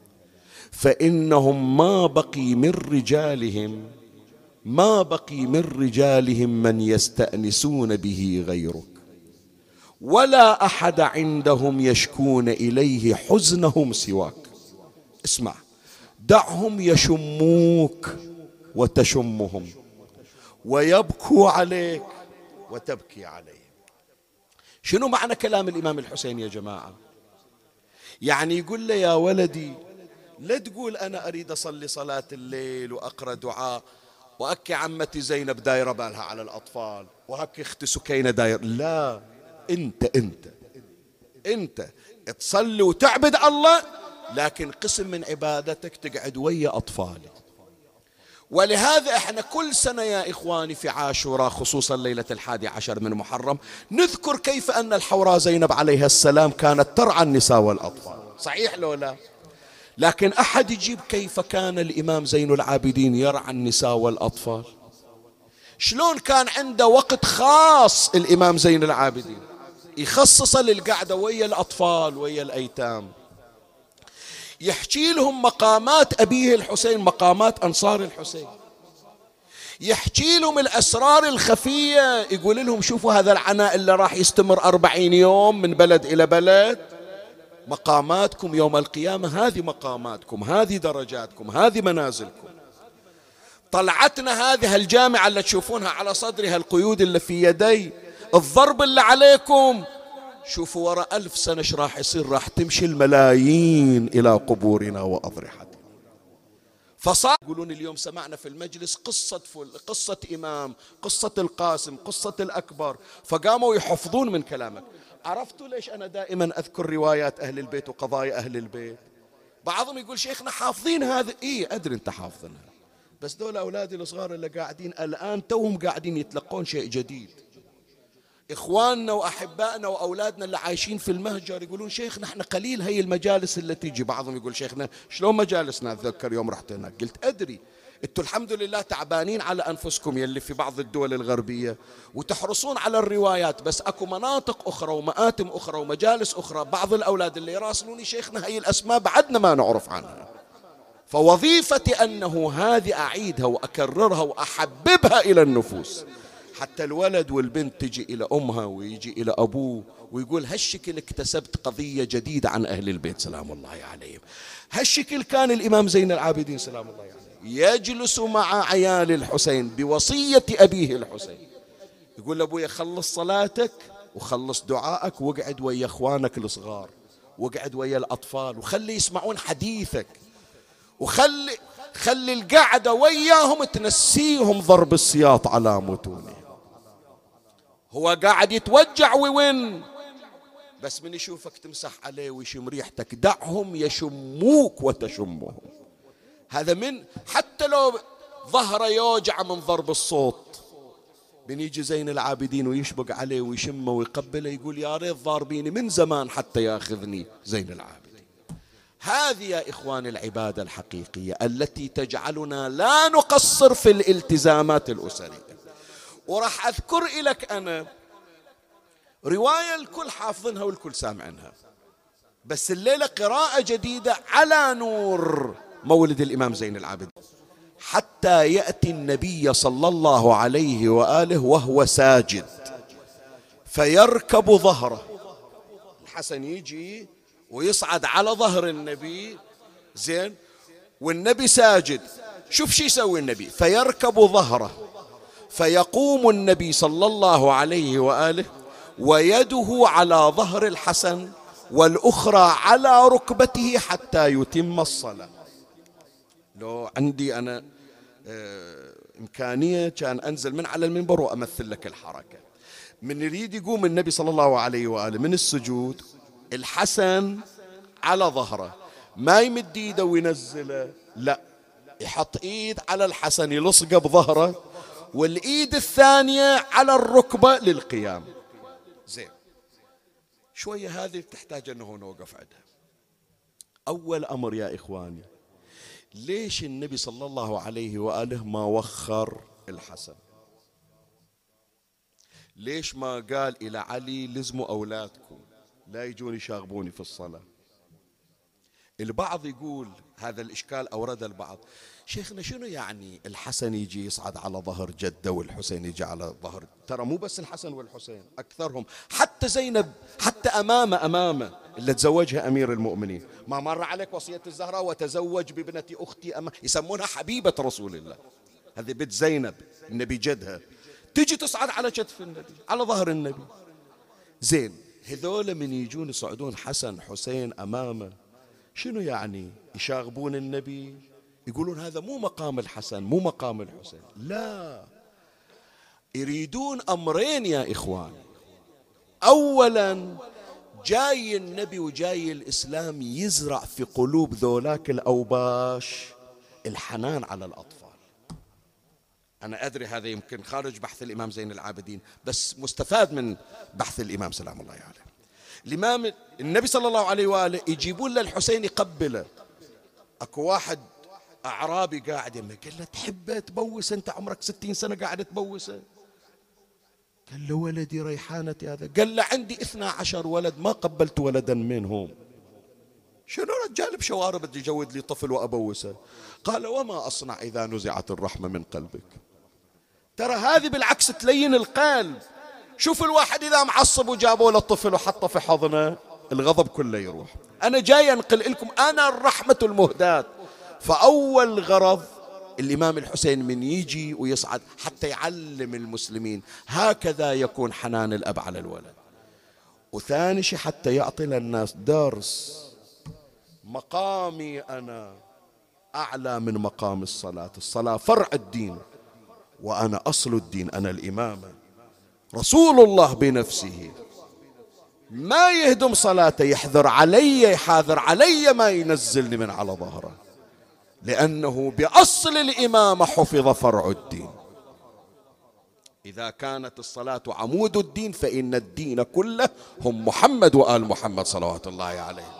فإنهم ما بقي من رجالهم ما بقي من رجالهم من يستأنسون به غيرك، ولا أحد عندهم يشكون إليه حزنهم سواك. اسمع: دعهم يشموك وتشمهم ويبكوا عليك وتبكي عليهم. شنو معنى كلام الإمام الحسين يا جماعة؟ يعني يقول له: يا ولدي، لا تقول أنا أريد أصلي صلاة الليل وأقرأ دعاء وأكي عمتي زينب دايرة بالها على الأطفال وهكي أختي سكينة دايرة. لا، أنت أنت أنت تصلي وتعبد الله، لكن قسم من عبادتك تقعد ويا أطفالك. ولهذا احنا كل سنة يا إخواني في عاشوراء، خصوصا ليلة الحادي عشر من محرم، نذكر كيف أن الحوراء زينب عليها السلام كانت ترعى النساء والأطفال. صحيح لو لا؟ لكن أحد يجيب كيف كان الإمام زين العابدين يرعى النساء والأطفال؟ شلون كان عنده وقت خاص الإمام زين العابدين يخصصه للقعدة ويا الأطفال ويا الأيتام، يحكي لهم مقامات أبيه الحسين، مقامات أنصار الحسين، يحكي لهم الأسرار الخفية، يقول لهم: شوفوا هذا العناء اللي راح يستمر أربعين يوم من بلد إلى بلد، مقاماتكم يوم القيامة، هذه مقاماتكم، هذه درجاتكم، هذه منازلكم. طلعتنا هذه الجامعة اللي تشوفونها على صدرها، القيود اللي في يدي، الضرب اللي عليكم، شوفوا وراء ألف سنة ايش راح يصير، راح تمشي الملايين إلى قبورنا وأضرحتنا. فصار يقولون اليوم سمعنا في المجلس قصة فل قصة إمام، قصة القاسم، قصة الأكبر، فقاموا يحفظون من كلامك. عرفتوا ليش أنا دائما أذكر روايات أهل البيت وقضايا أهل البيت؟ بعضهم يقول: شيخنا حافظين هذا. إيه أدري أنت حافظينها، بس دول أولادي الصغار اللي قاعدين الآن توهم قاعدين يتلقون شيء جديد. إخواننا وأحبائنا وأولادنا اللي عايشين في المهجر يقولون: شيخنا احنا قليل هي المجالس اللي تيجي. بعضهم يقول: شيخنا شلون مجالسنا؟ أتذكر يوم رحت هناك قلت: أدري انتوا الحمد لله تعبانين على أنفسكم يلي في بعض الدول الغربية وتحرصون على الروايات، بس أكو مناطق أخرى ومآتم أخرى ومجالس أخرى بعض الأولاد اللي يراسلوني: شيخنا هي الأسماء بعدنا ما نعرف عنها. فوظيفتي أنه هذه أعيدها وأكررها وأحببها إلى النفوس، حتى الولد والبنت تجي إلى أمها ويجي إلى أبوه ويقول: هالشكل اكتسبت قضية جديدة عن أهل البيت سلام الله عليهم. هالشكل كان الإمام زين العابدين سلام الله عليه يجلس مع عيال الحسين بوصية أبيه الحسين، يقول: أبويا خلص صلاتك وخلص دعائك واقعد ويا أخوانك الصغار واقعد ويا الأطفال وخلي يسمعون حديثك، وخلي خلي القعدة وياهم تنسيهم ضرب السياط على متونهم. هو قاعد يتوجع وين، بس من يشوفك تمسح عليه ويشم ريحتك. دعهم يشموك وتشمهم. هذا من حتى لو ظهره يوجع من ضرب الصوت، بنيجي زين العابدين ويشبق عليه ويشمه ويقبله يقول يا ريت ضاربيني من زمان حتى ياخذني زين العابدين. هذه يا إخواني العبادة الحقيقية التي تجعلنا لا نقصر في الالتزامات الأسرية. وراح أذكر لك أنا رواية الكل حافظنها والكل سامعنها، بس الليلة قراءة جديدة على نور مولد الإمام زين العابدين. حتى يأتي النبي صلى الله عليه وآله وهو ساجد فيركب ظهره. الحسن يجي ويصعد على ظهر النبي، زين، والنبي ساجد. شوف شو يسوي النبي، فيركب ظهره فيقوم النبي صلى الله عليه وآله ويده على ظهر الحسن والأخرى على ركبته حتى يتم الصلاة. لو عندي أنا آه إمكانية كان أنزل من على المنبر وأمثل لك الحركة. من يريد يقوم النبي صلى الله عليه وآله من السجود، الحسن على ظهره، ما يمد ايده وينزله، لا، يحط ايد على الحسن يلصقه بظهره، والايد الثانية على الركبة للقيام. زين، شوية هذه تحتاج انه نوقف عندها. اول امر يا اخواني، ليش النبي صلى الله عليه وآله ما وخر الحسن؟ ليش ما قال إلى علي لزموا أولادكم لا يجون يشاغبوني في الصلاة؟ البعض يقول هذا الإشكال أورد البعض، شيخنا شنو يعني الحسن يجي يصعد على ظهر جده والحسين يجي على ظهر؟ ترى مو بس الحسن والحسين، أكثرهم، حتى زينب، حتى أمامة أمامة اللي تزوجها أمير المؤمنين، ما مر عليك وصية الزهراء وتزوج بابنة أختي أمامة، يسمونها حبيبة رسول الله، هذه بنت زينب النبي جدها، تجي تصعد على كتف النبي على ظهر النبي. زين، هذول من يجون يصعدون حسن حسين أمامه، شنو يعني يشاغبون النبي؟ يقولون هذا مو مقام الحسن مو مقام الحسين. لا، يريدون أمرين يا إخوان. أولا، جاي النبي وجاي الإسلام يزرع في قلوب ذولاك الأوباش الحنان على الأطفال. أنا أدري هذا يمكن خارج بحث الإمام زين العابدين، بس مستفاد من بحث الإمام سلام الله عليه. الإمام النبي صلى الله عليه وآله يجيبون له الحسين يقبله. أكو واحد أعرابي قاعد يمه، قال له تحبه تبوس أنت عمرك ستين سنة قاعد تبوسه؟ قال له ولدي ريحانتي هذا. قال له عندي اثنا عشر ولد ما قبلت ولدا منهم. شنو رجال بشوارب بدي يجود لي طفل وأبوسه؟ قال وما أصنع إذا نزعت الرحمة من قلبك؟ ترى هذه بالعكس تلين القلب. شوف الواحد إذا معصب وجابوا له الطفل وحطه في حضنه الغضب كله يروح. أنا جاي أنقل لكم أنا الرحمة المهداة. فأول غرض الإمام الحسين من يجي ويصعد حتى يعلم المسلمين هكذا يكون حنان الأب على الولد. وثاني شيء حتى يعطي للناس درس، مقامي أنا أعلى من مقام الصلاة، الصلاة فرع الدين وأنا أصل الدين، أنا الإمامة. رسول الله بنفسه ما يهدم صلاته، يحذر علي يحاذر علي ما ينزلني من على ظهره، لأنه بأصل الإمامة حفظ فرع الدين. إذا كانت الصلاة عمود الدين فإن الدين كله هم محمد وآل محمد صلوات الله عليه.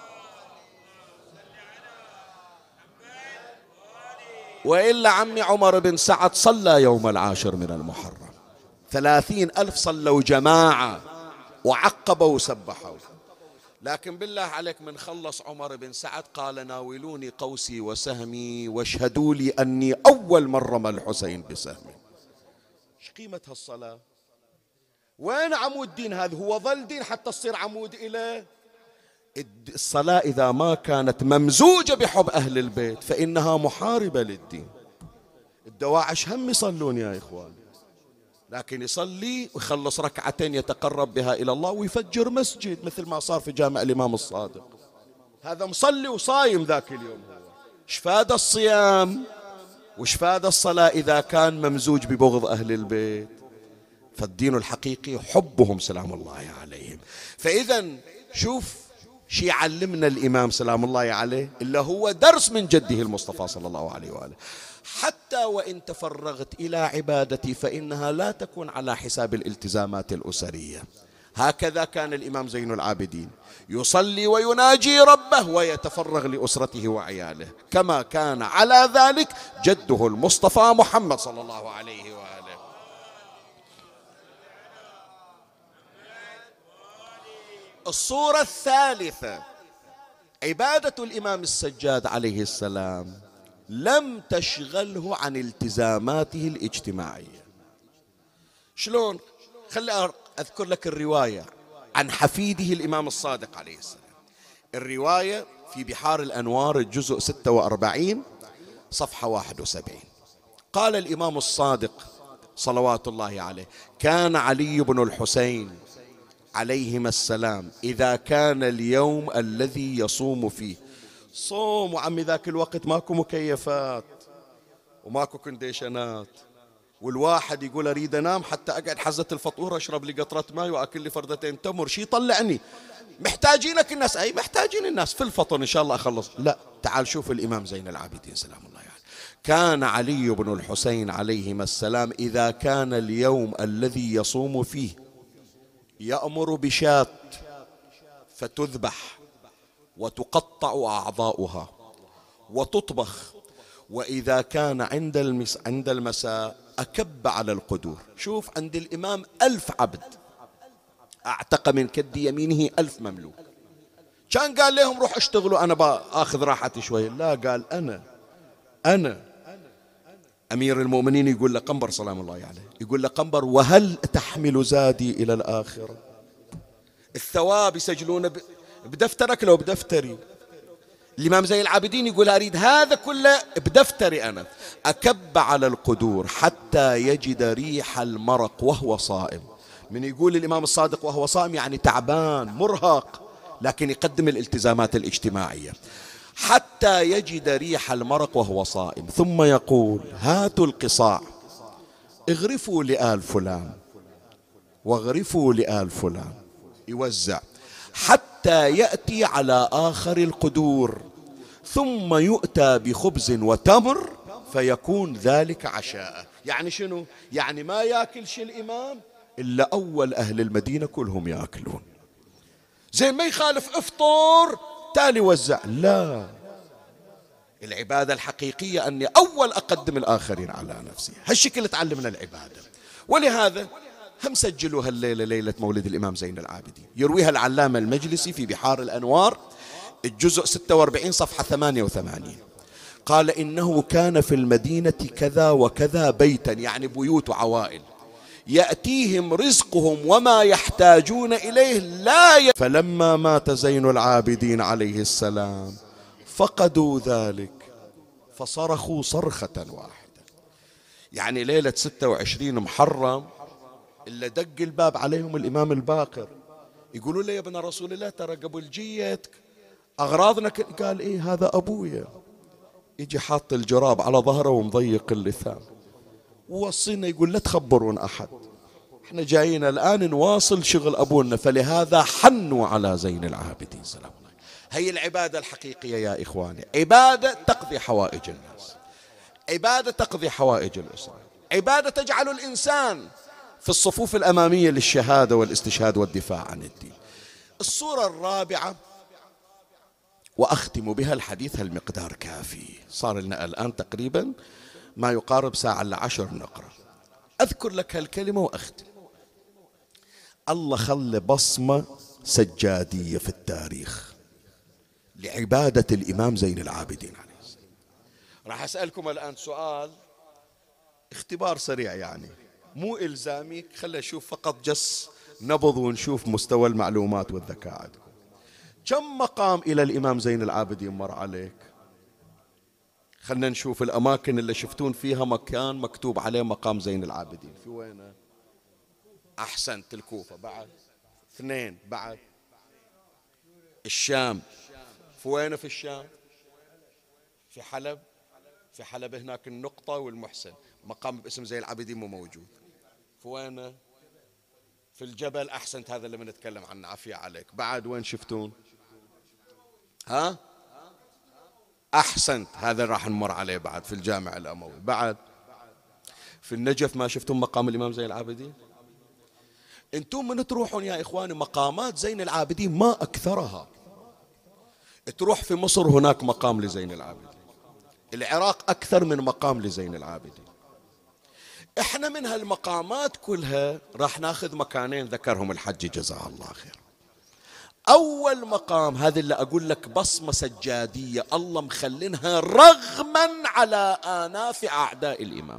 وإلا عمي عمر بن سعد صلى يوم العاشر من المحرم، ثلاثين ألف صلوا جماعة وعقبوا وسبحوا. لكن بالله عليك من خلص عمر بن سعد قال ناولوني قوسي وسهمي واشهدوا لي أني أول من رمى الحسين بسهمي. ايش قيمة هالصلاة؟ وين عمود الدين هذا؟ هو ظل دين حتى تصير عمود إليه. الصلاة إذا ما كانت ممزوجة بحب أهل البيت فإنها محاربة للدين. الدواعش هم يصلون يا إخوان، لكن يصلي ويخلص ركعتين يتقرب بها إلى الله ويفجر مسجد مثل ما صار في جامع الإمام الصادق. هذا مصلي وصايم ذاك اليوم. هو ايش فاد الصيام وش فاد الصلاة إذا كان ممزوج ببغض أهل البيت؟ فالدين الحقيقي حبهم سلام الله عليهم. فإذا شوف شي علمنا الإمام سلام الله عليه إلا هو درس من جده المصطفى صلى الله عليه وآله. حتى وإن تفرغت إلى عبادتي فإنها لا تكون على حساب الالتزامات الأسرية. هكذا كان الإمام زين العابدين يصلي ويناجي ربه ويتفرغ لأسرته وعياله، كما كان على ذلك جده المصطفى محمد صلى الله عليه وآله. الصورة الثالثة عبادة الإمام السجاد عليه السلام لم تشغله عن التزاماته الاجتماعية. شلون؟ خلي أذكر لك الرواية عن حفيده الإمام الصادق عليه السلام. الرواية في بحار الأنوار الجزء ستة وأربعين صفحة واحد وسبعين. قال الإمام الصادق صلوات الله عليه: كان علي بن الحسين عليهما السلام إذا كان اليوم الذي يصوم فيه، صوم وعمي ذاك الوقت ماكو مكيفات وماكو كنديشنات، والواحد يقول أريد أنام حتى أقعد حزة الفطور أشرب لي قطرة ماء وأكل لي فردتين تمر، شي يطلعني. محتاجينك الناس، أي محتاجين الناس في الفطر إن شاء الله أخلص. لا، تعال شوف الإمام زين العابدين سلام الله عليه. كان علي بن الحسين عليهما السلام إذا كان اليوم الذي يصوم فيه يأمر بشاة فتذبح وتقطع أعضاؤها وتطبخ، وإذا كان عند المس عند المساء أكب على القدور. شوف عند الإمام ألف عبد، أعتق من كد يمينه ألف مملوك. كان قال لهم روح اشتغلوا أنا بأخذ راحتي شوية؟ لا، قال أنا أنا أمير المؤمنين يقول لقنبر سلام الله عليه، يقول لقنبر: وهل تحمل زادي إلى الآخرة؟ الثواب يسجلون بدفترك لو بدفتري. الإمام زين العابدين يقول: أريد هذا كله بدفتري أنا. أكب على القدور حتى يجد ريح المرق وهو صائم. من يقول الإمام الصادق وهو صائم يعني تعبان مرهق، لكن يقدم الالتزامات الاجتماعية. حتى يجد ريح المرق وهو صائم، ثم يقول: هاتوا القصاع اغرفوا لآل فلان واغرفوا لآل فلان، يوزع حتى يأتي على آخر القدور، ثم يؤتى بخبز وتمر فيكون ذلك عشاء. يعني شنو؟ يعني ما ياكل شي الإمام إلا أول أهل المدينة كلهم يأكلون، زي ما يخالف افطر تالي وزع. لا، العبادة الحقيقية أني أول أقدم الآخرين على نفسي. هالشكل تعلمنا العبادة. ولهذا هم سجلوا هالليلة ليلة مولد الإمام زين العابدين، يرويها العلامة المجلسي في بحار الأنوار الجزء ستة وأربعين صفحة ثمانية وثمانين. قال: إنه كان في المدينة كذا وكذا بيتا، يعني بيوت وعوائل، يأتيهم رزقهم وما يحتاجون إليه لا ي... فلما مات زين العابدين عليه السلام فقدوا ذلك فصرخوا صرخة واحدة. يعني ليلة ستة وعشرين محرم إلا دق الباب عليهم الإمام الباقر، يقولوا له: يا ابن رسول الله ترى قبل جيتك أغراضنا. قال: إيه هذا أبويا. يجي حاط الجراب على ظهره ومضيق اللثام، ووصينا يقول: لا تخبرون أحد، احنا جايين الآن نواصل شغل أبونا. فلهذا حنوا على زين العابدين سلام الله. هي العبادة الحقيقية يا إخواني، عبادة تقضي حوائج الناس، عبادة تقضي حوائج الأسرة، عبادة تجعل الإنسان في الصفوف الأمامية للشهادة والاستشهاد والدفاع عن الدين. الصورة الرابعة وأختم بها الحديث، هالمقدار كافي، صار لنا الآن تقريبا ما يقارب ساعة إلا عشر نقرأ. أذكر لك هالكلمة وأختم. الله خلى بصمة سجادية في التاريخ لعبادة الإمام زين العابدين عليه السلام. راح أسألكم الآن سؤال اختبار سريع، يعني مو إلزامي، خلي أشوف فقط جس نبض ونشوف مستوى المعلومات والذكاء عندكم. كم مقام إلى الإمام زين العابدين مر عليك؟ خلنا نشوف الأماكن اللي شفتون فيها مكان مكتوب عليه مقام زين العابدين. في وينه؟ أحسنت، الكوفة. بعد اثنين. بعد الشام. في وينه في الشام؟ في حلب. في حلب هناك النقطة والمحسن، مقام باسم زين العابدين مو موجود. في وينه؟ في الجبل. أحسنت، هذا اللي بنتكلم عنه، عافية عليك. بعد وين شفتون؟ ها؟ أحسنت، هذا راح نمر عليه بعد في الجامع الأموي. بعد في النجف ما شفتم مقام الإمام زين العابدين؟ انتم من تروحون يا إخواني مقامات زين العابدين ما أكثرها. تروح في مصر هناك مقام لزين العابدين، العراق أكثر من مقام لزين العابدين. احنا من هالمقامات كلها راح ناخذ مكانين ذكرهم الحج جزاه الله خير. أول مقام هذه اللي أقول لك بصمة سجادية الله مخلنها رغما على آناف أعداء الإمام.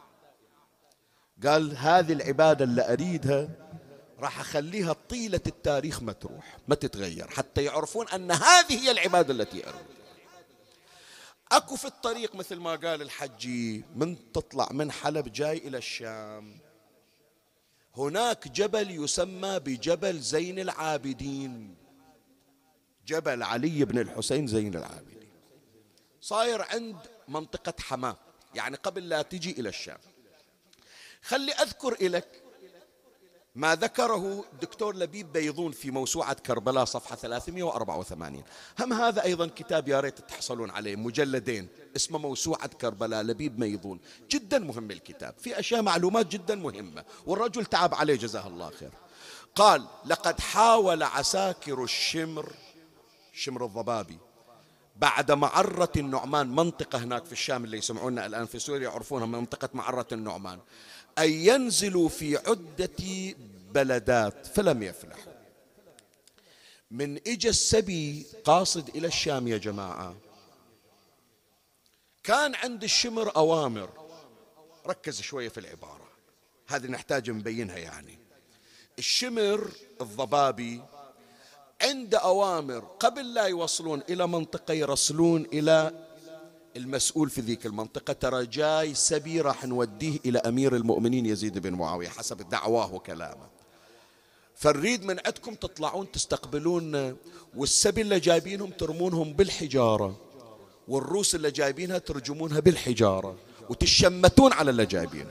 قال هذه العبادة اللي أريدها راح أخليها طيلة التاريخ ما تروح ما تتغير، حتى يعرفون أن هذه هي العبادة التي أريد. أكو في الطريق مثل ما قال الحجي، من تطلع من حلب جاي إلى الشام هناك جبل يسمى بجبل زين العابدين، جبل علي بن الحسين زين العابدين، صاير عند منطقة حماة، يعني قبل لا تجي إلى الشام. خلي أذكر لك ما ذكره الدكتور لبيب بيضون في موسوعة كربلاء صفحة ثلاثمئة وأربعة وثمانين. هم هذا أيضا كتاب يا ريت تحصلون عليه، مجلدين، اسمه موسوعة كربلاء لبيب بيضون، جدا مهم الكتاب، في أشياء معلومات جدا مهمة، والرجل تعب عليه جزاه الله خير. قال لقد حاول عساكر الشمر، شمر الضبابي، بعد معرة النعمان، منطقة هناك في الشام اللي يسمعونها الآن في سوريا يعرفونها منطقة معرة النعمان، أن ينزلوا في عدة بلدات فلم يفلحوا. من إجا السبي قاصد إلى الشام يا جماعة، كان عند الشمر أوامر، ركز شوية في العبارة هذه نحتاج نبينها. يعني الشمر الضبابي عند أوامر قبل لا يوصلون إلى منطقة يرسلون إلى المسؤول في ذيك المنطقة، ترى جاي سبي راح نوديه إلى أمير المؤمنين يزيد بن معاوية حسب دعواه وكلامه، فنريد من عندكم تطلعون تستقبلون، والسبي اللي جايبينهم ترمونهم بالحجارة، والروس اللي جايبينها ترجمونها بالحجارة، وتشمتون على اللي جايبينه.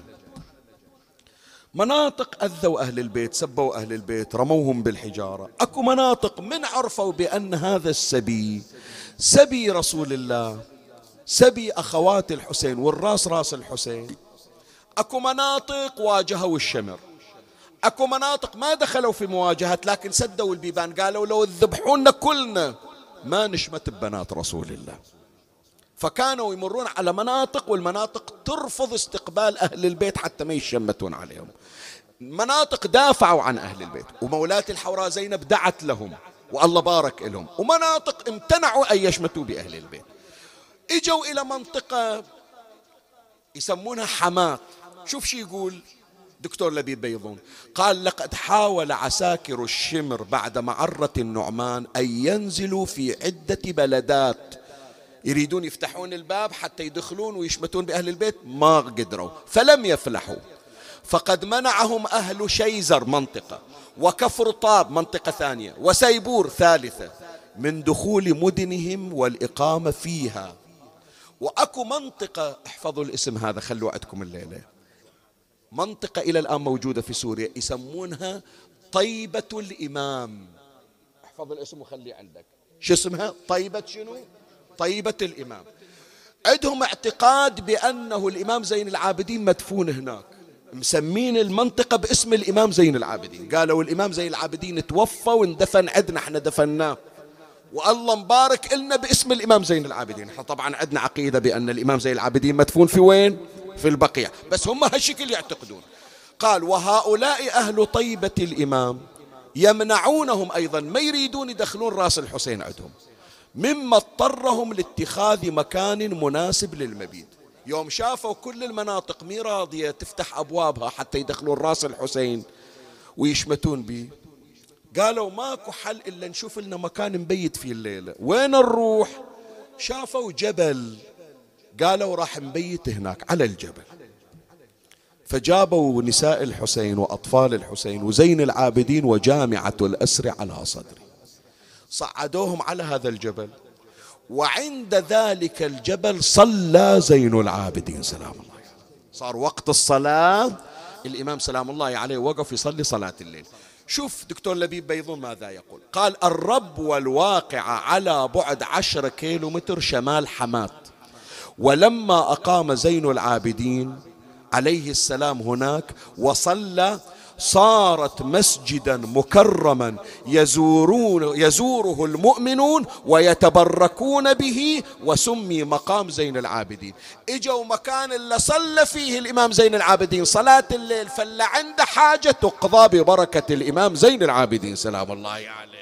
مناطق أذوا أهل البيت، سبوا أهل البيت، رموهم بالحجارة. أكو مناطق من عرفوا بأن هذا السبي سبي رسول الله، سبي أخوات الحسين، والراس راس الحسين. أكو مناطق واجهوا الشمر، أكو مناطق ما دخلوا في مواجهة لكن سدوا البيبان، قالوا لو تذبحونا كلنا ما نشمت ببنات رسول الله. فكانوا يمرون على مناطق، والمناطق ترفض استقبال أهل البيت حتى ما يشمتون عليهم. مناطق دافعوا عن أهل البيت، ومولاتي الحوراء زينب دعت لهم والله بارك لهم، ومناطق امتنعوا أن يشمتوا بأهل البيت. اجوا إلى منطقة يسمونها حماة. شوف شي يقول دكتور لبيب بيضون، قال لقد حاول عساكر الشمر بعد معرة النعمان أن ينزلوا في عدة بلدات، يريدون يفتحون الباب حتى يدخلون ويشمتون بأهل البيت، ما قدروا فلم يفلحوا، فقد منعهم أهل شيزر منطقة، وكفر طاب منطقة ثانية، وسيبور ثالثة، من دخول مدنهم والإقامة فيها. وأكو منطقة، احفظوا الاسم هذا خلوا عندكم الليلة، منطقة إلى الآن موجودة في سوريا يسمونها طيبة الإمام، احفظ الاسم وخليه عندك. شو اسمها؟ طيبة شنو؟ طيبة الإمام. عندهم اعتقاد بأنه الإمام زين العابدين مدفون هناك، مسمين المنطقة باسم الإمام زين العابدين، قالوا الإمام زين العابدين توفى واندفن عندنا، احنا دفناه والله مبارك إلنا باسم الإمام زين العابدين. احنا طبعا عندنا عقيدة بأن الإمام زين العابدين مدفون في وين؟ في البقيع، بس هم هالشكل يعتقدون. قال وهؤلاء أهل طيبة الإمام يمنعونهم أيضا، ما يريدون يدخلون راس الحسين عندهم، مما اضطرهم لاتخاذ مكان مناسب للمبيت. يوم شافوا كل المناطق مي راضية تفتح أبوابها حتى يدخلون راس الحسين ويشمتون به، قالوا ماكو حل إلا نشوف لنا مكان نبيت فيه الليلة. وين نروح؟ شافوا جبل، قالوا راح نبيت هناك على الجبل. فجابوا نساء الحسين وأطفال الحسين وزين العابدين وجامعة الأسر على صدري، صعدوهم على هذا الجبل، وعند ذلك الجبل صلى زين العابدين سلام الله عليه. صار وقت الصلاة، الإمام سلام الله عليه وقف يصلي صلاة الليل. شوف دكتور لبيب بيضون ماذا يقول. قال الرب والواقع على بعد عشرة كيلو متر شمال حماة، ولما أقام زين العابدين عليه السلام هناك وصلى صارت مسجدا مكرما يزورون يزوره المؤمنون ويتبركون به، وسمي مقام زين العابدين. اجوا مكان اللي صلى فيه الإمام زين العابدين صلاة الليل، فاللي عنده حاجة تقضى ببركة الإمام زين العابدين سلام الله عليه.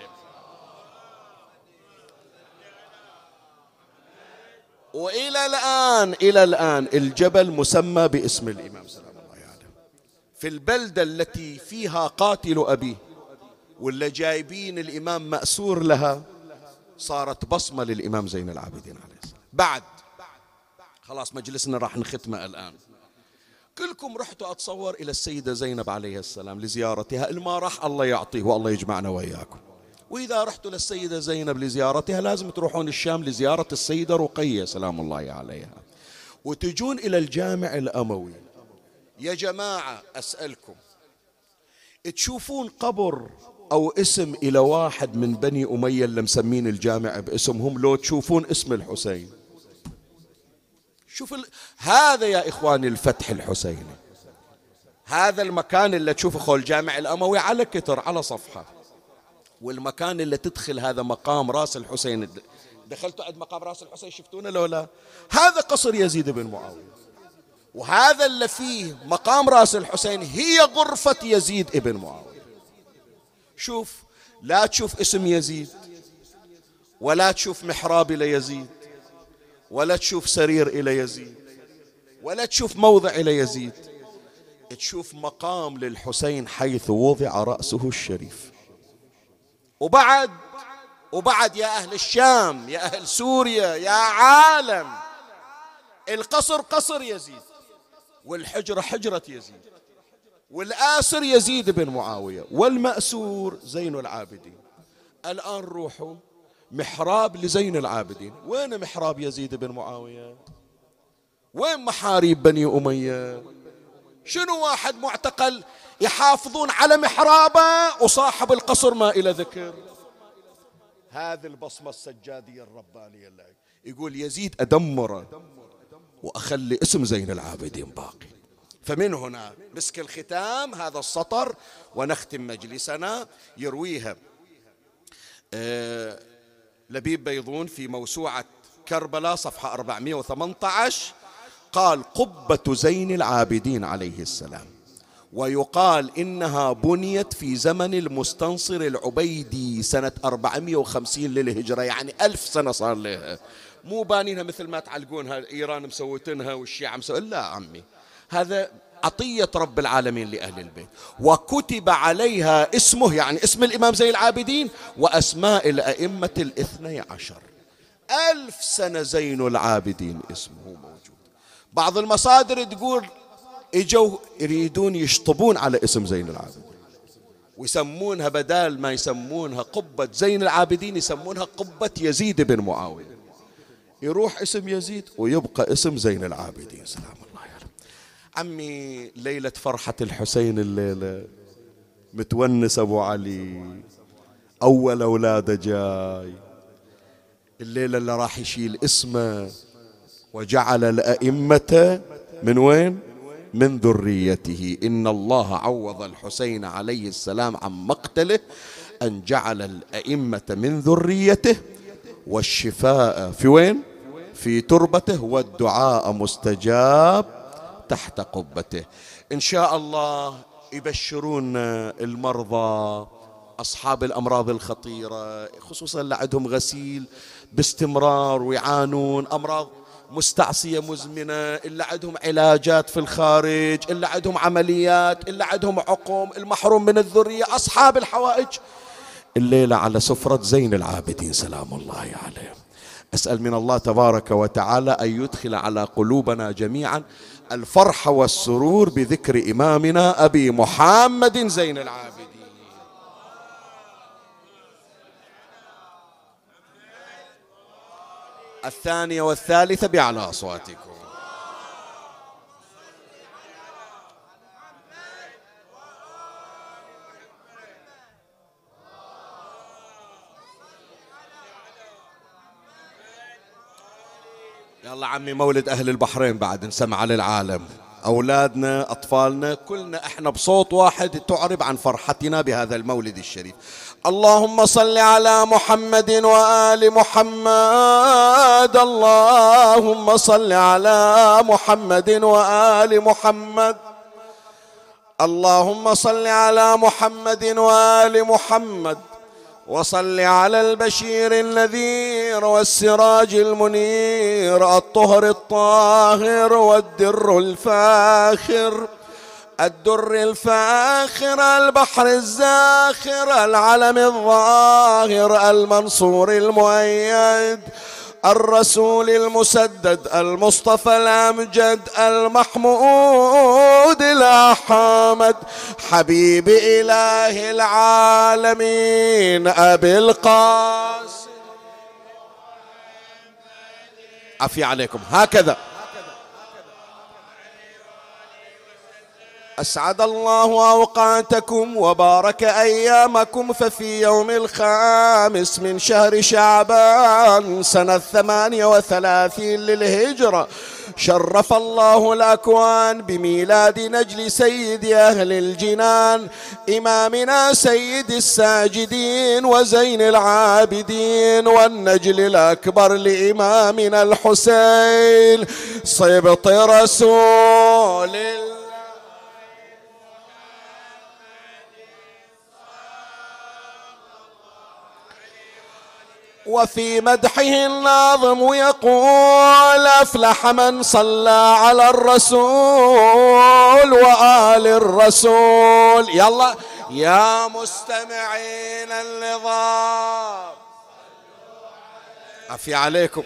وإلى الآن إلى الآن الجبل مسمى باسم الإمام سلام الله عليه. في البلدة التي فيها قاتل أبيه واللي جايبين الإمام مأسور لها صارت بصمة للإمام زين العابدين عليه السلام. بعد خلاص مجلسنا راح نختمه الآن. كلكم رحتوا أتصور إلى السيدة زينب عليه السلام لزيارتها، الما راح الله يعطيه والله يجمعنا وإياكم. وإذا رحتوا للسيدة زينب لزيارتها لازم تروحون الشام لزيارة السيدة رقية سلام الله عليها، وتجون إلى الجامع الأموي. يا جماعة أسألكم، تشوفون قبر أو اسم إلى واحد من بني أمية اللي مسمين الجامع باسمهم، لو تشوفون اسم الحسين؟ شوف ال... هذا يا إخواني الفتح الحسيني. هذا المكان اللي تشوفه خول الجامع الأموي على كتر على صفحة، والمكان اللي تدخل هذا مقام راس الحسين. دخلتوا عند مقام راس الحسين شفتونه لو لا؟ هذا قصر يزيد بن معاوية، وهذا اللي فيه مقام راس الحسين هي غرفة يزيد بن معاوية. شوف، لا تشوف اسم يزيد، ولا تشوف محراب إلى يزيد، ولا تشوف سرير إلى يزيد، ولا تشوف موضع إلى يزيد، تشوف مقام للحسين حيث وضع رأسه الشريف. وبعد وبعد يا أهل الشام، يا أهل سوريا، يا عالم، القصر قصر يزيد، والحجرة حجرة يزيد، والآسر يزيد بن معاوية، والمأسور زين العابدين. الآن روحوا محراب لزين العابدين، وين محراب يزيد بن معاوية؟ وين محاريب بني أمية؟ شنو واحد معتقل يحافظون على محرابه وصاحب القصر ما إلى ذكر؟ هذه البصمة السجادية الربانية اللي يقول يزيد أدمره وأخلي اسم زين العابدين باقي. فمن هنا مسك الختام هذا السطر ونختم مجلسنا. يرويها آه لبيب بيضون في موسوعة كربلاء صفحة أربعمائة وثمانية عشر، قال قبة زين العابدين عليه السلام، ويقال إنها بنيت في زمن المستنصر العبيدي سنة أربعمائة وخمسين للهجرة، يعني ألف سنة صار لها. مو بانينها مثل ما تعلقونها إيران مسوتنها والشيعة مسوتنها، لا عمي، هذا عطية رب العالمين لأهل البيت. وكتب عليها اسمه، يعني اسم الإمام زين العابدين وأسماء الأئمة الاثني عشر. ألف سنة زين العابدين اسمه موجود. بعض المصادر تقول اجوا يريدون يشطبون على اسم زين العابدين ويسمونها، بدال ما يسمونها قبة زين العابدين يسمونها قبة يزيد بن معاوية. يروح اسم يزيد ويبقى اسم زين العابدين سلام الله عليه. عمي ليلة فرحة الحسين الليلة متونس أبو علي، أول أولاده جاي، الليلة اللي راح يشيل اسمه وجعل الأئمة من وين؟ من ذريته. إن الله عوض الحسين عليه السلام عن مقتله أن جعل الأئمة من ذريته، والشفاء في وين؟ في تربته، والدعاء مستجاب تحت قبته. إن شاء الله يبشرون المرضى أصحاب الأمراض الخطيرة، خصوصا اللي عندهم غسيل باستمرار ويعانون أمراض مستعصية مزمنة، اللي عندهم علاجات في الخارج، اللي عندهم عمليات، اللي عندهم عقم، المحروم من الذرية، أصحاب الحوائج، الليلة على سفرة زين العابدين سلام الله عليه. أسأل من الله تبارك وتعالى أن يدخل على قلوبنا جميعا الفرح والسرور بذكر إمامنا أبي محمد زين العابدين. الثانية والثالثة بأعلى أصواتكم. يلا عمي مولد أهل البحرين بعد نسمع للعالم، أولادنا أطفالنا كلنا إحنا بصوت واحد تعرب عن فرحتنا بهذا المولد الشريف. اللهم صل على محمد وآل محمد، اللهم صل على محمد وآل محمد، اللهم صل على محمد وآل محمد، وصل على البشير النذير والسراج المنير الطهر الطاهر والدر الفاخر الدر الفاخر البحر الزاخر العلم الظاهر المنصور المؤيد الرسول المسدد المصطفى الأمجد المحمود الأحمد حبيب إله العالمين أبي القاسم. عفي عليكم هكذا. أسعد الله أوقاتكم وبارك أيامكم. ففي يوم الخامس من شهر شعبان سنة ثمانية وثلاثين للهجرة شرف الله الأكوان بميلاد نجل سيد أهل الجنان إمامنا سيد الساجدين وزين العابدين والنجل الأكبر لإمامنا الحسين صبط رسول الله. وفي مدحه الناظم يقول أفلح من صلى على الرسول وآل الرسول. يلا يا مستمعين النظام عفي عليكم.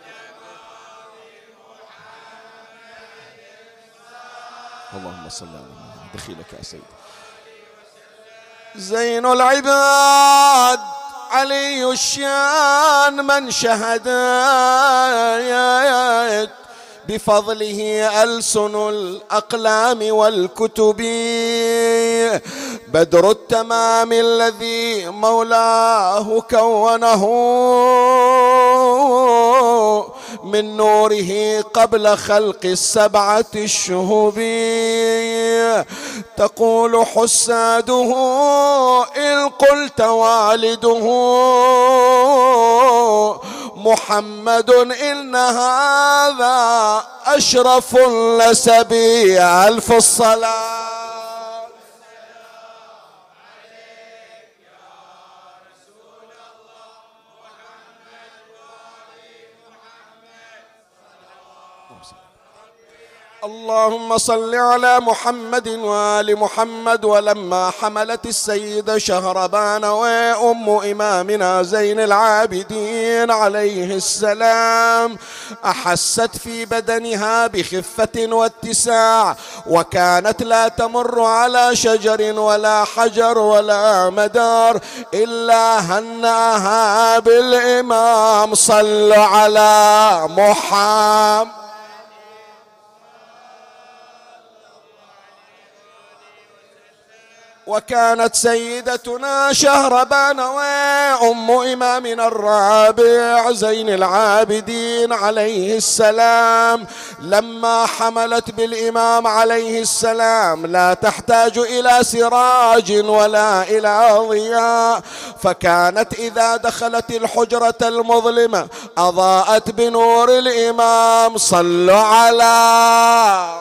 اللهم صل على محمد دخيلك يا سيدي. زين العباد علي الشان من شهدت بفضله ألسن الأقلام والكتب بدر التمام الذي مولاه كونه من نوره قبل خلق السبعة الشهب تقول حساده إن قلت والده محمد إن هذا أشرف لسبي ألف الصلاة. اللهم صل على محمد وآل محمد. ولما حملت السيدة شهربان وأم إمامنا زين العابدين عليه السلام أحست في بدنها بخفة واتساع وكانت لا تمر على شجر ولا حجر ولا مدار إلا هنأها بالإمام. صلوا على محمد. وكانت سيدتنا شهربان وأم إمامنا الرابع زين العابدين عليه السلام لما حملت بالإمام عليه السلام لا تحتاج إلى سراج ولا إلى ضياء، فكانت إذا دخلت الحجرة المظلمة أضاءت بنور الإمام. صلوا على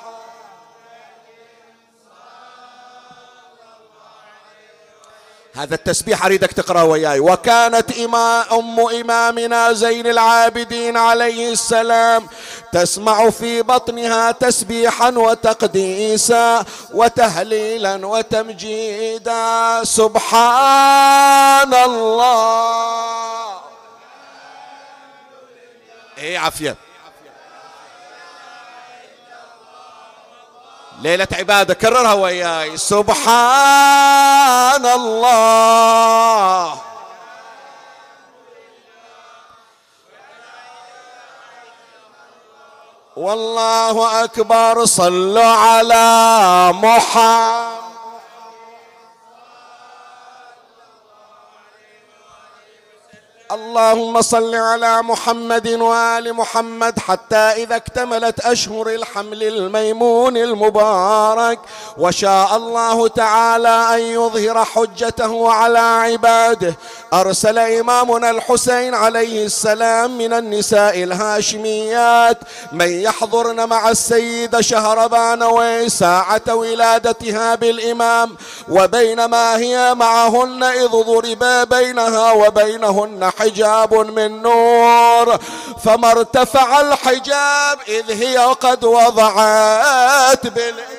هذا التسبيح أريدك تقرأ وياي. وكانت إمام أم إمامنا زين العابدين عليه السلام تسمع في بطنها تسبيحا وتقديسا وتهليلا وتمجيدا. سبحان الله. ايه عافية ليلة عبادة كررها وياي. سبحان الله. والله أكبر. صلوا على محمد. اللهم صل على محمد وآل محمد حتى إذا اكتملت أشهر الحمل الميمون المبارك وشاء الله تعالى أن يظهر حجته على عباده، أرسل إمامنا الحسين عليه السلام من النساء الهاشميات من يحضرن مع السيدة شهربانوي ساعة ولادتها بالإمام، وبينما هي معهن إذ ضرب بينها وبينهن حجاب من نور، فما ارتفع الحجاب إذ هي قد وضعت بالإمام.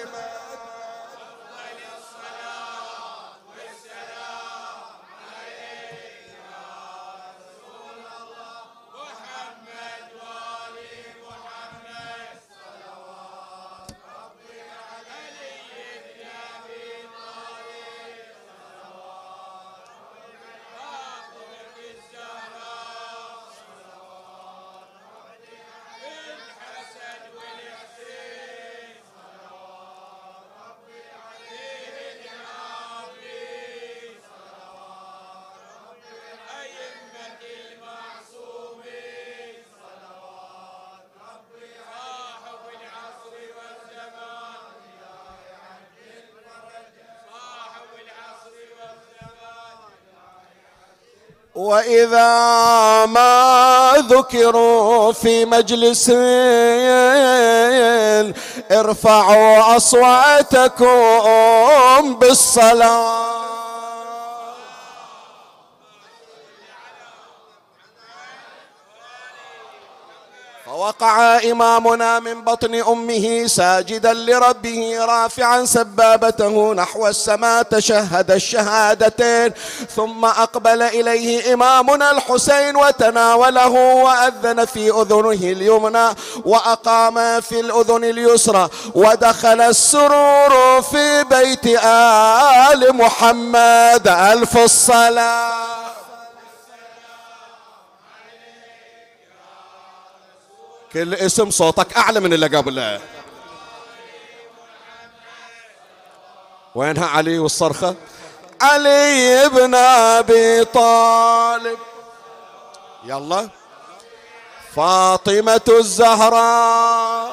وإذا ما ذكروا في مجلس ارفعوا أصواتكم بالصلاة. فوقع إمامنا من بطن أمه ساجدا لربه رافعا سبابته نحو السماء تشهد الشهادتين، ثم أقبل إليه إمامنا الحسين وتناوله وأذن في أذنه اليمنى وأقام في الأذن اليسرى، ودخل السرور في بيت آل محمد. ألف الصلاة. كل اسم صوتك أعلى من اللي قبله. وينها علي والصرخة؟ علي بن أبي طالب. يلا. فاطمة الزهراء،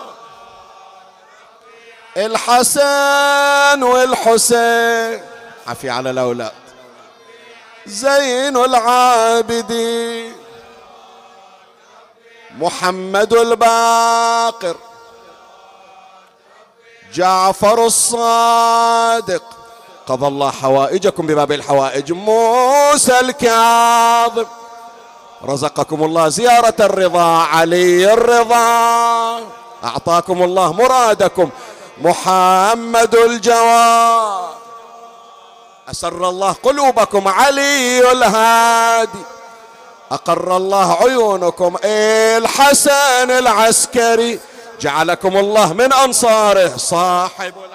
الحسن والحسين، عفي على الأولاد، زين العابدين، محمد الباقر، جعفر الصادق، قضى الله حوائجكم بباب الحوائج، موسى الكاظم، رزقكم الله زيارة الرضا، علي الرضا، أعطاكم الله مرادكم، محمد الجواد، أسر الله قلوبكم، علي الهادي، أقر الله عيونكم، الحسن العسكري، جعلكم الله من أنصاره، صاحب